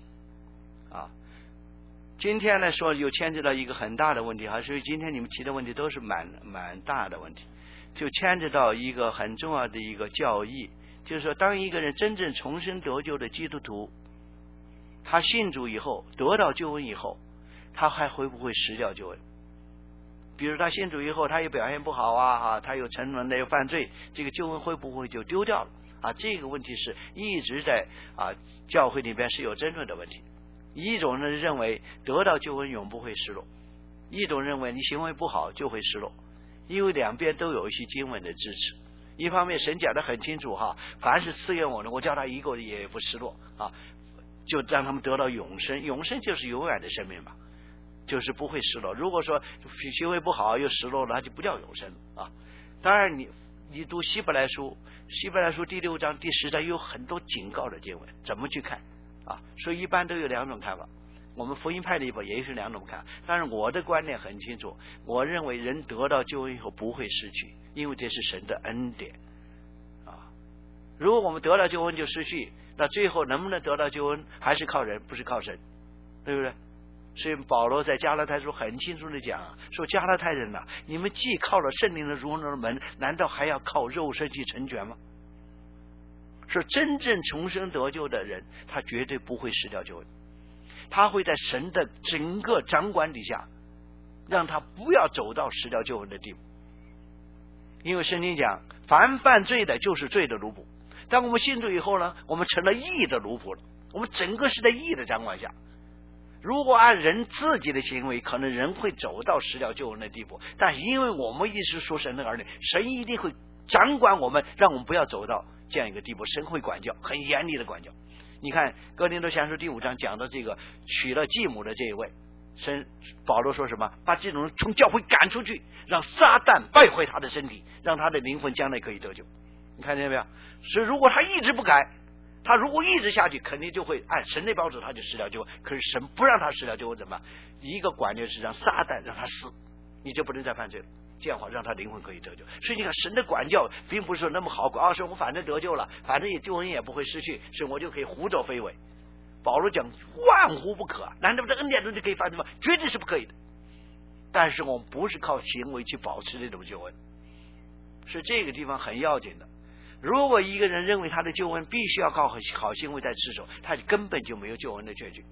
Speaker 1: 今天来说又牵扯到一个很大的问题所以今天你们提的问题都是蛮大的问题，就牵扯到一个很重要的一个教义，就是说当一个人真正重生得救的基督徒，他信主以后得到救恩以后，他还会不会失掉救恩？比如他信主以后他又表现不好他又沉沦了又犯罪，这个救恩会不会就丢掉了这个问题是一直在教会里边是有争论的问题。一种人认为得到救恩永不会失落，一种认为你行为不好就会失落，因为两边都有一些经文的支持。一方面神讲得很清楚凡是赐给我的，我叫他一个也不失落就让他们得到永生，永生就是永远的生命嘛，就是不会失落。如果说行为不好又失落了，它就不叫永生当然你读希伯来书第6章第10章有很多警告的经文，怎么去看所以一般都有两种看法，我们福音派里边也是两种看，但是我的观点很清楚，我认为人得到救恩以后不会失去，因为这是神的恩典如果我们得到救恩就失去，那最后能不能得到救恩还是靠人，不是靠神，对不对？所以保罗在加拉太书很清楚的讲说，加拉太人你们既靠了圣灵的荣耀的门，难道还要靠肉身去成全吗？说真正重生得救的人，他绝对不会失掉救恩，他会在神的整个掌管底下，让他不要走到失掉救恩的地步。因为圣经讲凡犯罪的就是罪的奴仆，当我们信主以后呢，我们成了义的奴仆了，我们整个是在义的掌管下。如果按人自己的行为，可能人会走到失掉救恩的地步，但是因为我们一直属神的儿女，神一定会掌管我们，让我们不要走到这样一个地步，神会管教，很严厉的管教。你看哥林多前书第5章讲到这个娶了继母的这一位，保罗说什么？把这种人从教会赶出去，让撒旦败坏他的身体，让他的灵魂将来可以得救。你看见没有？所以如果他一直不改，他如果一直下去，肯定就会按神的标准他就失掉救恩。可是神不让他失掉救恩，怎么办？一个管就是让撒旦让他死，你就不能再犯罪了，这样的话让他灵魂可以得救。所以你看神的管教并不是说那么好管说我反正得救了，反正也救恩也不会失去，所以我就可以胡作非为。保罗讲万乎不可，难道这恩典中就可以犯罪吗？绝对是不可以的。但是我们不是靠行为去保持这种救恩，是这个地方很要紧的。如果一个人认为他的救恩必须要靠好行为在持守，他根本就没有救恩的确据。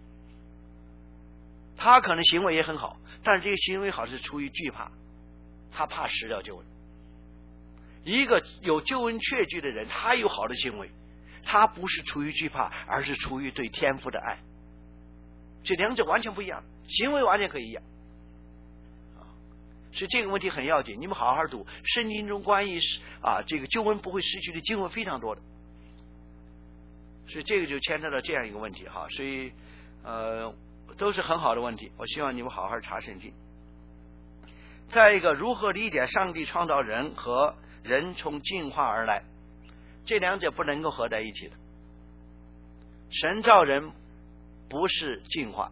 Speaker 1: 他可能行为也很好，但是这个行为好是出于惧怕，他怕失掉救恩。一个有救恩确据的人，他有好的行为，他不是出于惧怕，而是出于对天父的爱，这两者完全不一样，行为完全可以一样所以这个问题很要紧，你们好好读圣经中关于这个救恩不会失去的经文非常多的，所以这个就牵扯到这样一个问题哈，所以都是很好的问题，我希望你们好好查圣经。再一个，如何理解上帝创造人和人从进化而来，这两者不能够合在一起的。神造人不是进化，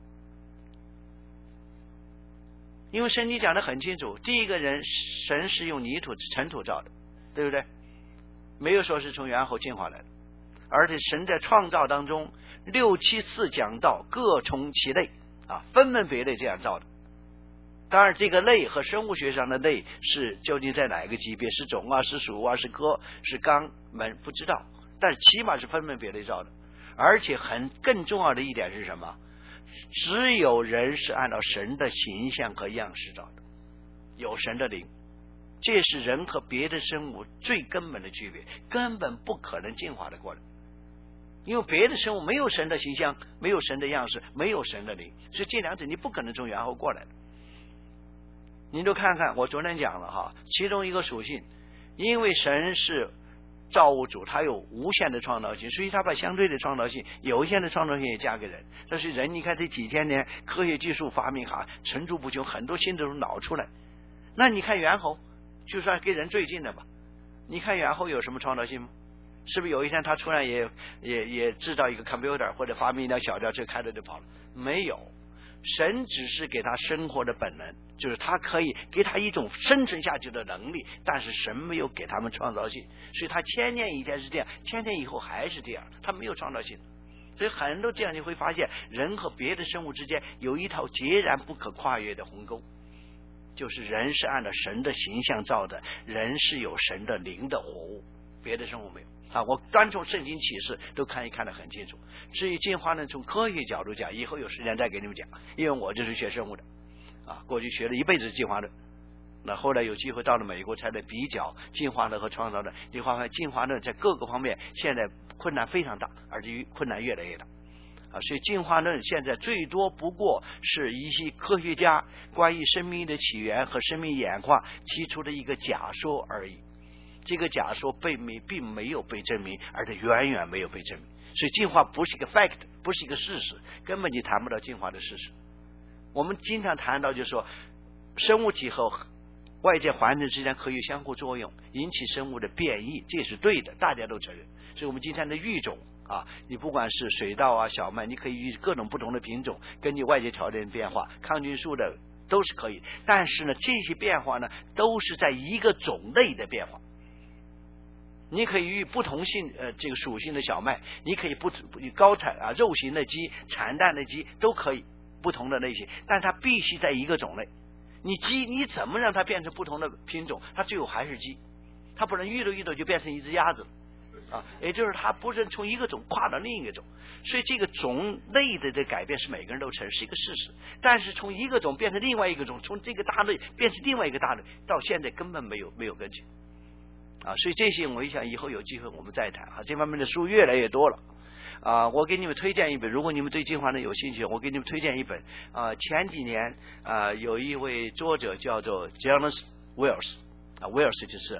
Speaker 1: 因为圣经讲得很清楚，第一个人神是用泥土尘土造的，对不对？没有说是从猿猴进化来的，而且神在创造当中6、7次讲到各从其类分门别类这样造的。当然这个类和生物学上的类是究竟在哪一个级别，是种是属是科是纲门不知道，但是起码是分门别类造的。而且更重要的一点是什么？只有人是按照神的形象和样式造的，有神的灵，这是人和别的生物最根本的区别，根本不可能进化的过来。因为别的生物没有神的形象，没有神的样式，没有神的灵，所以这两者你不可能从猿猴过来的。您都看看，我昨天讲了其中一个属性，因为神是造物主，他有无限的创造性，所以他把相对的创造性、有限的创造性也加给人。但是人，你看这几千年科学技术发明层出不穷，很多新的都脑出来。那你看猿猴，就算跟人最近的吧，你看猿猴有什么创造性吗？是不是有一天他突然也制造一个 computer 或者发明一辆小轿车开着就跑了？没有，神只是给他生活的本能，就是他可以给他一种生存下去的能力，但是神没有给他们创造性，所以他千年以前是这样，千年以后还是这样，他没有创造性。所以很多这样你会发现，人和别的生物之间有一条截然不可跨越的鸿沟，就是人是按照神的形象造的，人是有神的灵的活物，别的生物没有我单从圣经启示都看得很清楚。至于进化论从科学角度讲，以后有时间再给你们讲，因为我就是学生物的过去学了一辈子进化论，那后来有机会到了美国才能比较进化论和创造论。你发现进化论在各个方面现在困难非常大，而且困难越来越大所以进化论现在最多不过是一些科学家关于生命的起源和生命演化提出的一个假说而已，这个假说并没有被证明，而且远远没有被证明。所以进化不是一个 fact， 不是一个事实，根本就谈不到进化的事实。我们经常谈到就是说生物体和外界环境之间可以相互作用，引起生物的变异，这是对的，大家都承认。所以我们经常的育种你不管是水稻小麦，你可以育各种不同的品种，根据外界条件变化，抗菌素的都是可以。但是呢，这些变化呢都是在一个种类的变化。你可以育不同这个属性的小麦，你可以高产肉型的鸡、产蛋的鸡都可以，不同的类型，但它必须在一个种类。你鸡你怎么让它变成不同的品种？它最后还是鸡，它不能育着就变成一只鸭子也就是它不是从一个种跨到另一个种。所以这个种类的改变是每个人都承认是一个事实，但是从一个种变成另外一个种，从这个大类变成另外一个大类，到现在根本没有根据所以这些我想以后有机会我们再谈这方面的书越来越多了我给你们推荐一本，如果你们对进化论有兴趣，我给你们推荐一本前几年有一位作者叫做 James Wells Wells 就是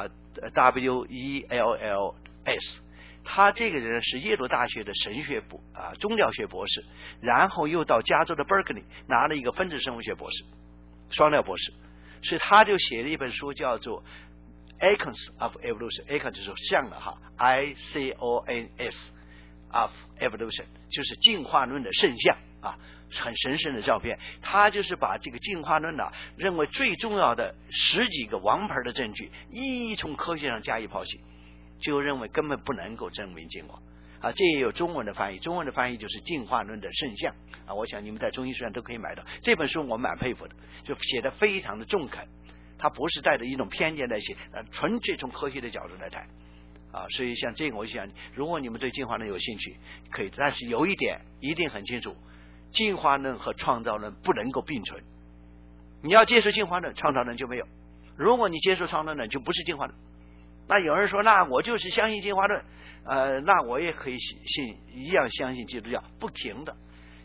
Speaker 1: WELLS， 他这个人是耶鲁大学的神学宗教学博士，然后又到加州的 Berkeley 拿了一个分子生物学博士，双料博士，所以他就写了一本书叫做Icons of Evolution， Icons 就是像的ICONS of Evolution， 就是进化论的圣像很神圣的照片。他就是把这个进化论认为最重要的10几个王牌的证据一一从科学上加以剖析，就认为根本不能够证明进化这也有中文的翻译，中文的翻译就是进化论的圣像我想你们在中医书上都可以买到这本书，我蛮佩服的，就写得非常的中肯，他不是带着一种偏见来写纯粹从科学的角度来谈所以像这个我想如果你们对进化论有兴趣可以，但是有一点一定很清楚，进化论和创造论不能够并存。你要接受进化论，创造论就没有；如果你接受创造论，就不是进化论。那有人说那我就是相信进化论那我也可以信一样相信基督教，不停的。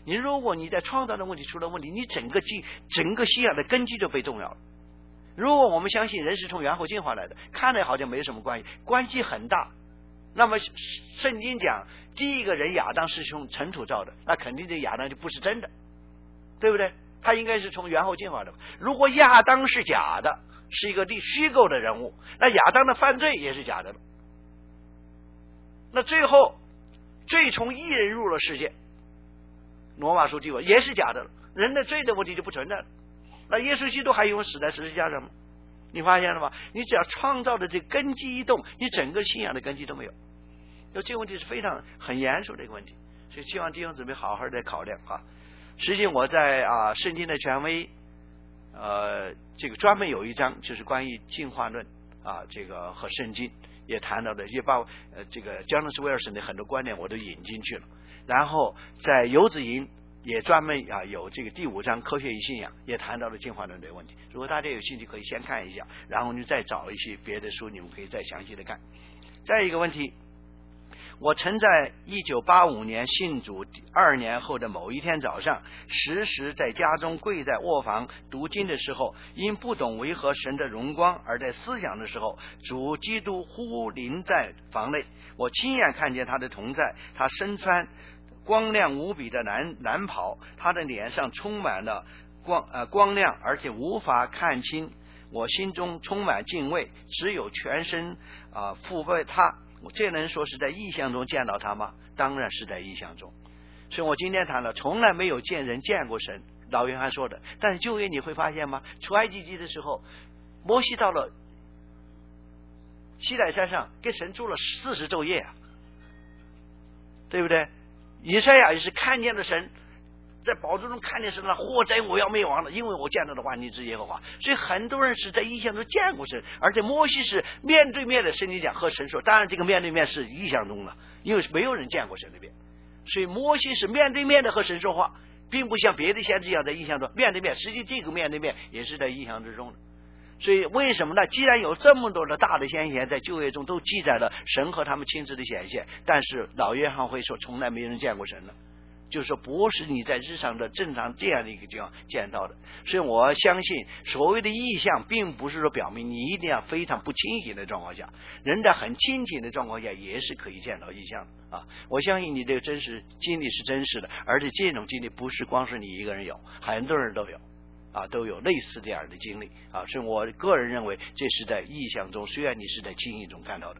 Speaker 1: 你如果你在创造的问题出了问题，你整个信仰的根基就被动摇了。如果我们相信人是从猿猴进化来的，看来好像没有什么关系，关系很大。那么圣经讲第一个人亚当是从尘土造的，那肯定这亚当就不是真的，对不对？他应该是从猿猴进化的。如果亚当是假的，是一个虚构的人物，那亚当的犯罪也是假的了。那最后罪从一人入了世界，罗马书第5也是假的了，人的罪的问题就不存在了。那耶稣基督还用死在十字架上吗？你发现了吗？你只要创造的这根基一动，你整个信仰的根基都没有。这个问题是很严肃的一个问题，所以希望弟兄姊妹好好的考量啊。实际我在圣经的权威这个专门有一章就是关于进化论这个和圣经也谈到的，也把这个江伦斯威尔森的很多观点我都引进去了。然后在游子营也专门有这个第5章科学与信仰也谈到了进化论的问题。如果大家有兴趣可以先看一下，然后你再找一些别的书，你们可以再详细的看。再一个问题，我曾在1985年信主2年后的某一天早上，时在家中跪在卧房读经的时候，因不懂为何神的荣光而在思想的时候，主基督忽临在房内，我亲眼看见他的同在，他身穿光亮无比的蓝袍，他的脸上充满了光亮，而且无法看清，我心中充满敬畏，只有全身覆盖他。这能说是在异象中见到他吗？当然是在异象中。所以我今天谈了从来没有见过神，老约翰说的。但是旧约你会发现吗？出埃及记的时候，摩西到了西奈山上跟神住了40昼夜对不对？以赛亚也是看见了神，在宝座中看见神了，祸哉我要灭亡了，因为我见到了万军之耶和华。所以很多人是在异象中见过神，而且摩西是面对面的圣经讲和神说，当然这个面对面是异象中的，因为没有人见过神的面，所以摩西是面对面的和神说话，并不像别的先知一样在异象中面对面，实际这个面对面也是在异象之中的。所以为什么呢？既然有这么多的大的先贤在旧约中都记载了神和他们亲自的显现，但是老约翰会说从来没人见过神了，就是说不是你在日常的正常这样的一个地方见到的。所以我相信所谓的异象并不是说表明你一定要非常不清醒的状况下，人在很清醒的状况下也是可以见到异象我相信你这个真实经历是真实的，而且这种经历不是光是你一个人有，很多人都有都有类似这样的经历所以我个人认为这是在异象中，虽然你是在清醒中看到的。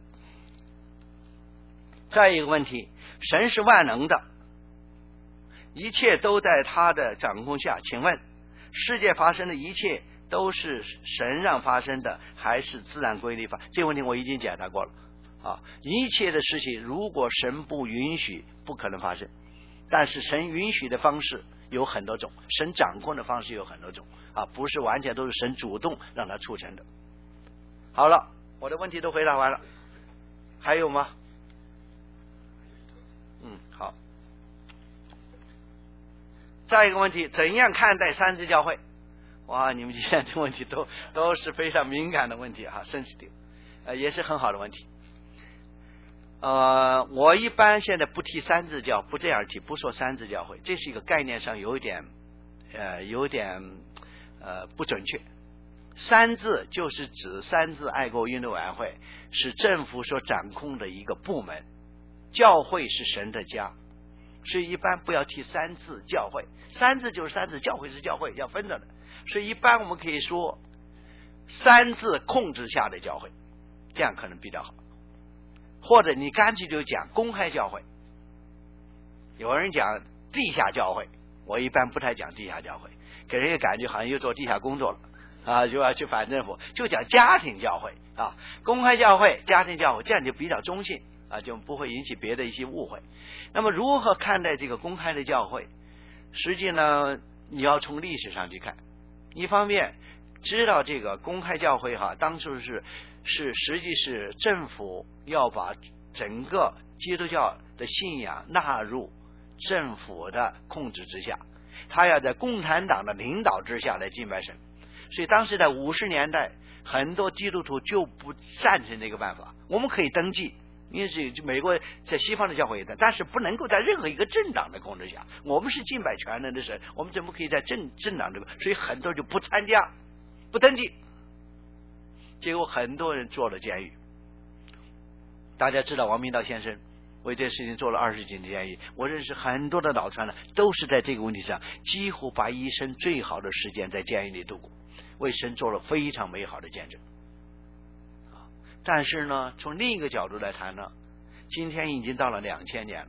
Speaker 1: 再一个问题，神是万能的，一切都在他的掌控下，请问世界发生的一切都是神让发生的，还是自然规律法？这个问题我已经解答过了一切的事情如果神不允许不可能发生，但是神允许的方式有很多种，神掌控的方式有很多种不是完全都是神主动让它促成的。好了，我的问题都回答完了，还有吗？好。再一个问题，怎样看待三自教会？哇，你们今天这问题都是非常敏感的问题sensitive，也是很好的问题。我一般现在不提三自教，不这样提，不说三自教会，这是一个概念上有点不准确。三自就是指三自爱国运动委员会，是政府所掌控的一个部门，教会是神的家，所以一般不要提三自教会，三自就是三自，教会是教会，要分着的。所以一般我们可以说三自控制下的教会，这样可能比较好。或者你干脆就讲公开教会，有人讲地下教会，我一般不太讲地下教会，给人家感觉好像又做地下工作了就要去反政府，就讲家庭教会公开教会、家庭教会，这样就比较中性就不会引起别的一些误会。那么如何看待这个公开的教会？实际呢，你要从历史上去看。一方面知道这个公开教会当初是实际是政府要把整个基督教的信仰纳入政府的控制之下，他要在共产党的领导之下来敬拜神。所以当时在50年代，很多基督徒就不赞成这个办法。我们可以登记， 因为是美国在西方的教会也在，但是不能够在任何一个政党的控制下。我们是敬拜全能的神，我们怎么可以在政党这个？所以很多人就不参加，不登记，结果很多人坐了监狱。大家知道王明道先生为这事情做了20几年监狱，我认识很多的老传的都是在这个问题上几乎把一生最好的时间在监狱里度过，为神做了非常美好的见证。但是呢，从另一个角度来谈呢，今天已经到了2000年了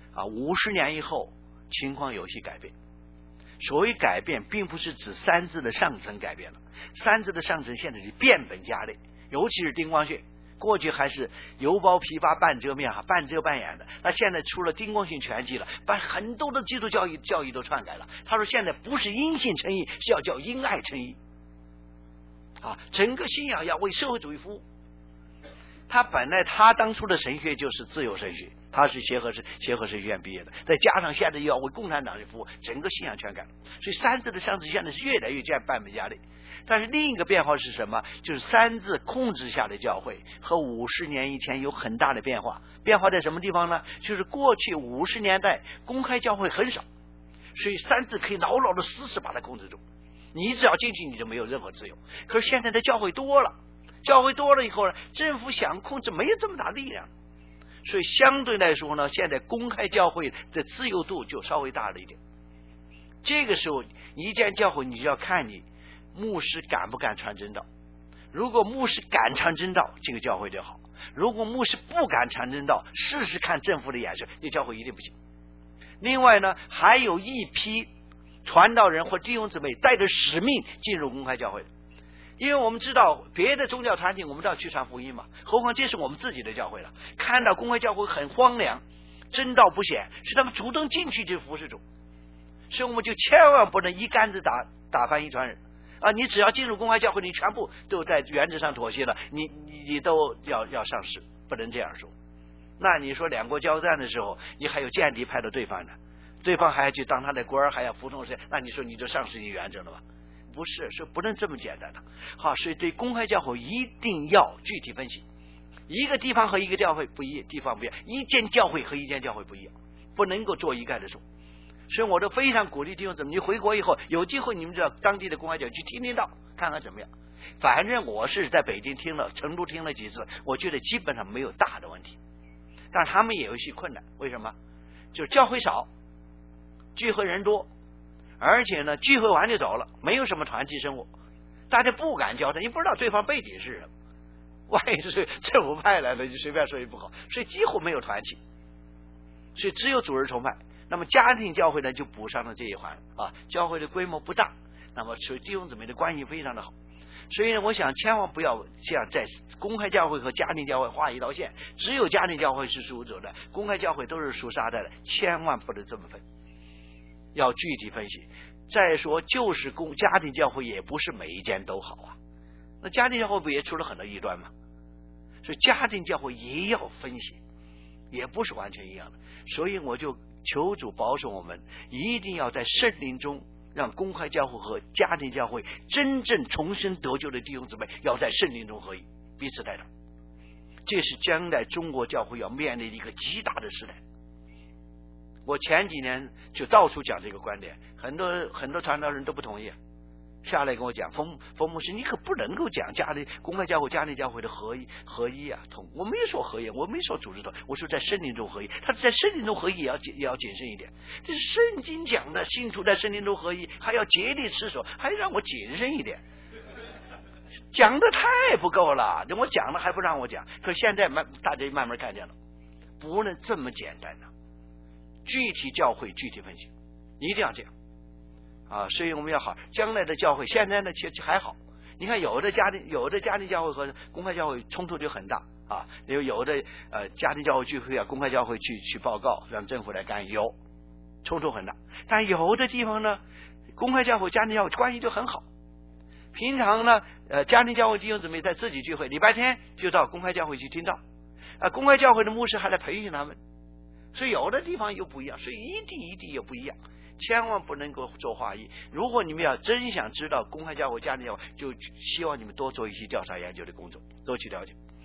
Speaker 1: ，50年以后情况有些改变。所谓改变并不是指三字的上层改变了，三字的上层现在是变本加厉，尤其是丁光绪，过去还是油包琵琶半遮面半遮半掩的，那现在出了丁光绪全集了，把很多的基督教义都篡改了。他说现在不是因信称义，是要叫因爱称义整个信仰要为社会主义服务。他本来他当初的神学就是自由神学，他是协和神学院毕业的，再加上现在又要为共产党服务，整个信仰全改了。所以三字的上层现在是越来越半本加厉。但是另一个变化是什么？就是三字控制下的教会和50年以前有很大的变化。变化在什么地方呢？就是过去50年代公开教会很少，所以三字可以牢牢的死死把它控制住，你只要进去你就没有任何自由。可是现在的教会多了，以后呢，政府想控制没有这么大力量，所以相对来说呢，现在公开教会的自由度就稍微大了一点。这个时候一间教会你就要看你牧师敢不敢传真道。如果牧师敢传真道，这个教会就好；如果牧师不敢传真道，试试看政府的眼神，这教会一定不行。另外呢，还有一批传道人或弟兄姊妹带着使命进入公开教会，因为我们知道别的宗教团体我们都要去传福音嘛，何况这是我们自己的教会了。看到公开教会很荒凉，真道不显，是他们主动进去就服侍主，所以我们就千万不能一竿子打翻一船人你只要进入公开教会，你全部都在原则上妥协了，你都要上市，不能这样说。那你说两国交战的时候，你还有间谍派的对方呢，对方还要去当他的官，还要服从谁？那你说你就丧失你原则了吧？不是，是不能这么简单的。好，所以对公开教会一定要具体分析，一个地方和一个教会不一样，地方不一样，一间教会和一间教会不一样，不能够做一概的说。所以我都非常鼓励弟兄姊妹，你回国以后有机会，你们知道当地的公开教会去听到，看看怎么样。反正我是在北京听了，成都听了几次，我觉得基本上没有大的问题。但他们也有一些困难，为什么？就是教会少，聚会人多，而且呢聚会完就走了，没有什么团体生活，大家不敢交谈，你不知道对方背景是什么，万一是政府派来的就随便说也不好，所以几乎没有团体，所以只有主日崇拜。那么家庭教会呢就补上了这一环教会的规模不大，那么所以弟兄姊妹的关系非常的好。所以呢，我想千万不要像在公开教会和家庭教会画一条线，只有家庭教会是属主的，公开教会都是属撒旦的，千万不能这么分，要具体分析。再说就是家庭教会也不是每一间都好那家庭教会不也出了很多异端吗？所以家庭教会也要分析，也不是完全一样的。所以我就求主保守我们，一定要在圣灵中让公开教会和家庭教会真正重生得救的弟兄姊妹要在圣灵中合一，彼此带领。这是将来中国教会要面临一个极大的时代。我前几年就到处讲这个观点，很多传道人都不同意，下来跟我讲，冯牧师，你可不能够讲公开教会家庭教会的合一我没说合一，我没说组织同，我说在圣灵中合一。他在圣灵中合一也要谨慎一点，这是圣经讲的，信徒在圣灵中合一，还要竭力持守，还让我谨慎一点，讲的太不够了，我讲了还不让我讲。可现在大家慢慢看见了，不能这么简单具体教会具体分析，一定要这样所以我们要好。将来的教会现在呢其实还好，你看有的家庭教会和公开教会冲突就很大有的家庭教会聚会公开教会去报告让政府来干预，冲突很大。但有的地方呢，公开教会家庭教会关系就很好，平常呢家庭教会弟兄姊妹在自己聚会，礼拜天就到公开教会去听到公开教会的牧师还来培训他们，所以有的地方又不一样，所以一地又不一样，千万不能够做划一。如果你们要真想知道公开教会家庭教会，就希望你们多做一些调查研究的工作，多去了解。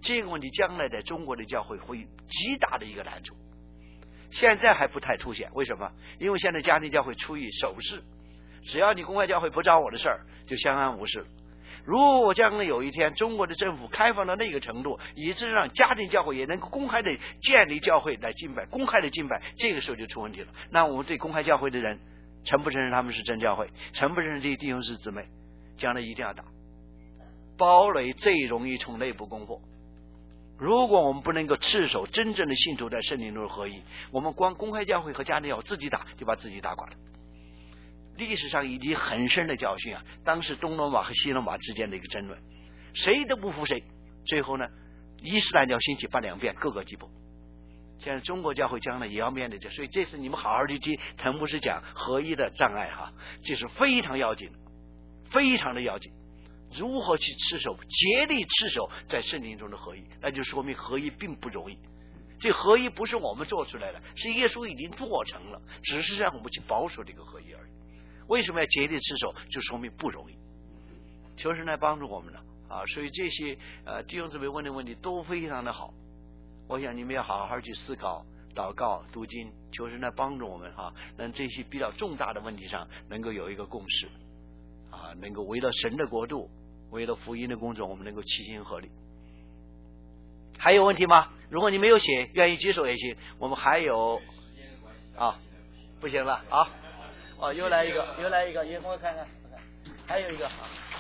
Speaker 1: 这个问题将来在中国的教会会极大的一个难处。现在还不太凸显，为什么？因为现在家庭教会处于守势，只要你公开教会不找我的事儿，就相安无事了。如果将来有一天中国的政府开放到那个程度，以致让家庭教会也能够公开的建立教会来敬拜，公开的敬拜，这个时候就出问题了。那我们对公开教会的人承不承认他们是真教会，承不承认这些弟兄是姊妹，将来一定要打。堡垒最容易从内部攻破。如果我们不能够持守真正的信徒在圣灵中的合一，我们光公开教会和家庭教会自己打，就把自己打垮了。历史上已经很深的教训啊，当时东罗马和西罗马之间的一个争论，谁都不服谁，最后呢，伊斯兰教兴起，把两边各个击破。现在中国教会将来也要面对这，所以这次你们好好去听陈牧师讲合一的障碍哈，这是非常要紧，非常的要紧。如何去持守，竭力持守在圣灵中的合一，那就说明合一并不容易。这合一不是我们做出来的，是耶稣已经做成了，只是让我们去保守这个合一而已。为什么要竭力持守？就说明不容易。求神来帮助我们了啊！所以这些弟兄姊妹问的问题都非常的好，我想你们要好好去思考、祷告、读经，求神来帮助我们啊，让这些比较重大的问题上能够有一个共识啊，能够为了神的国度，为了福音的工作，我们能够齐心合力。还有问题吗？如果你没有写，愿意接受也行。我们还有啊，不行了啊！哦，又来一个，你给我看看，还有一个，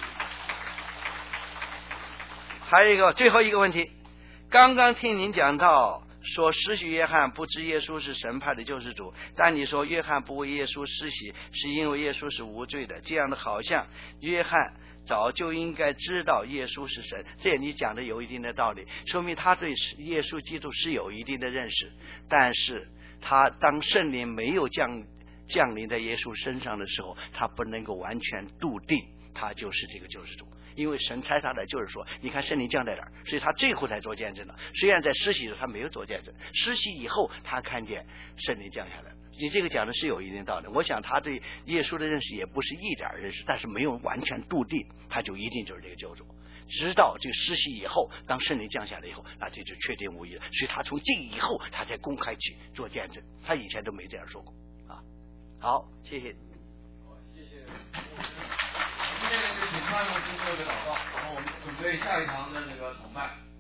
Speaker 1: 最后一个问题。刚刚听您讲到说施洗约翰不知耶稣是神派的救世主，但你说约翰不为耶稣施洗是因为耶稣是无罪的，这样的好像约翰早就应该知道耶稣是神，这你讲的有一定的道理，说明他对耶稣基督是有一定的认识，但是他当圣灵没有降临在耶稣身上的时候，他不能够完全笃定他就是这个救世主，因为神差他来就是说，你看圣灵降在哪儿，所以他最后才做见证了。虽然在施洗的时候他没有做见证，施洗以后他看见圣灵降下来。你这个讲的是有一定道理，我想他对耶稣的认识也不是一点认识，但是没有完全笃定他就一定就是这个救主。直到这个施洗以后，当圣灵降下来以后，那这就确定无疑了。所以他从这以后他才公开去做见证，他以前都没这样说过啊。好，谢谢。
Speaker 2: 好，谢谢。今天就请潘牧师做一个祷告，然后我们准备下一堂的那个崇拜。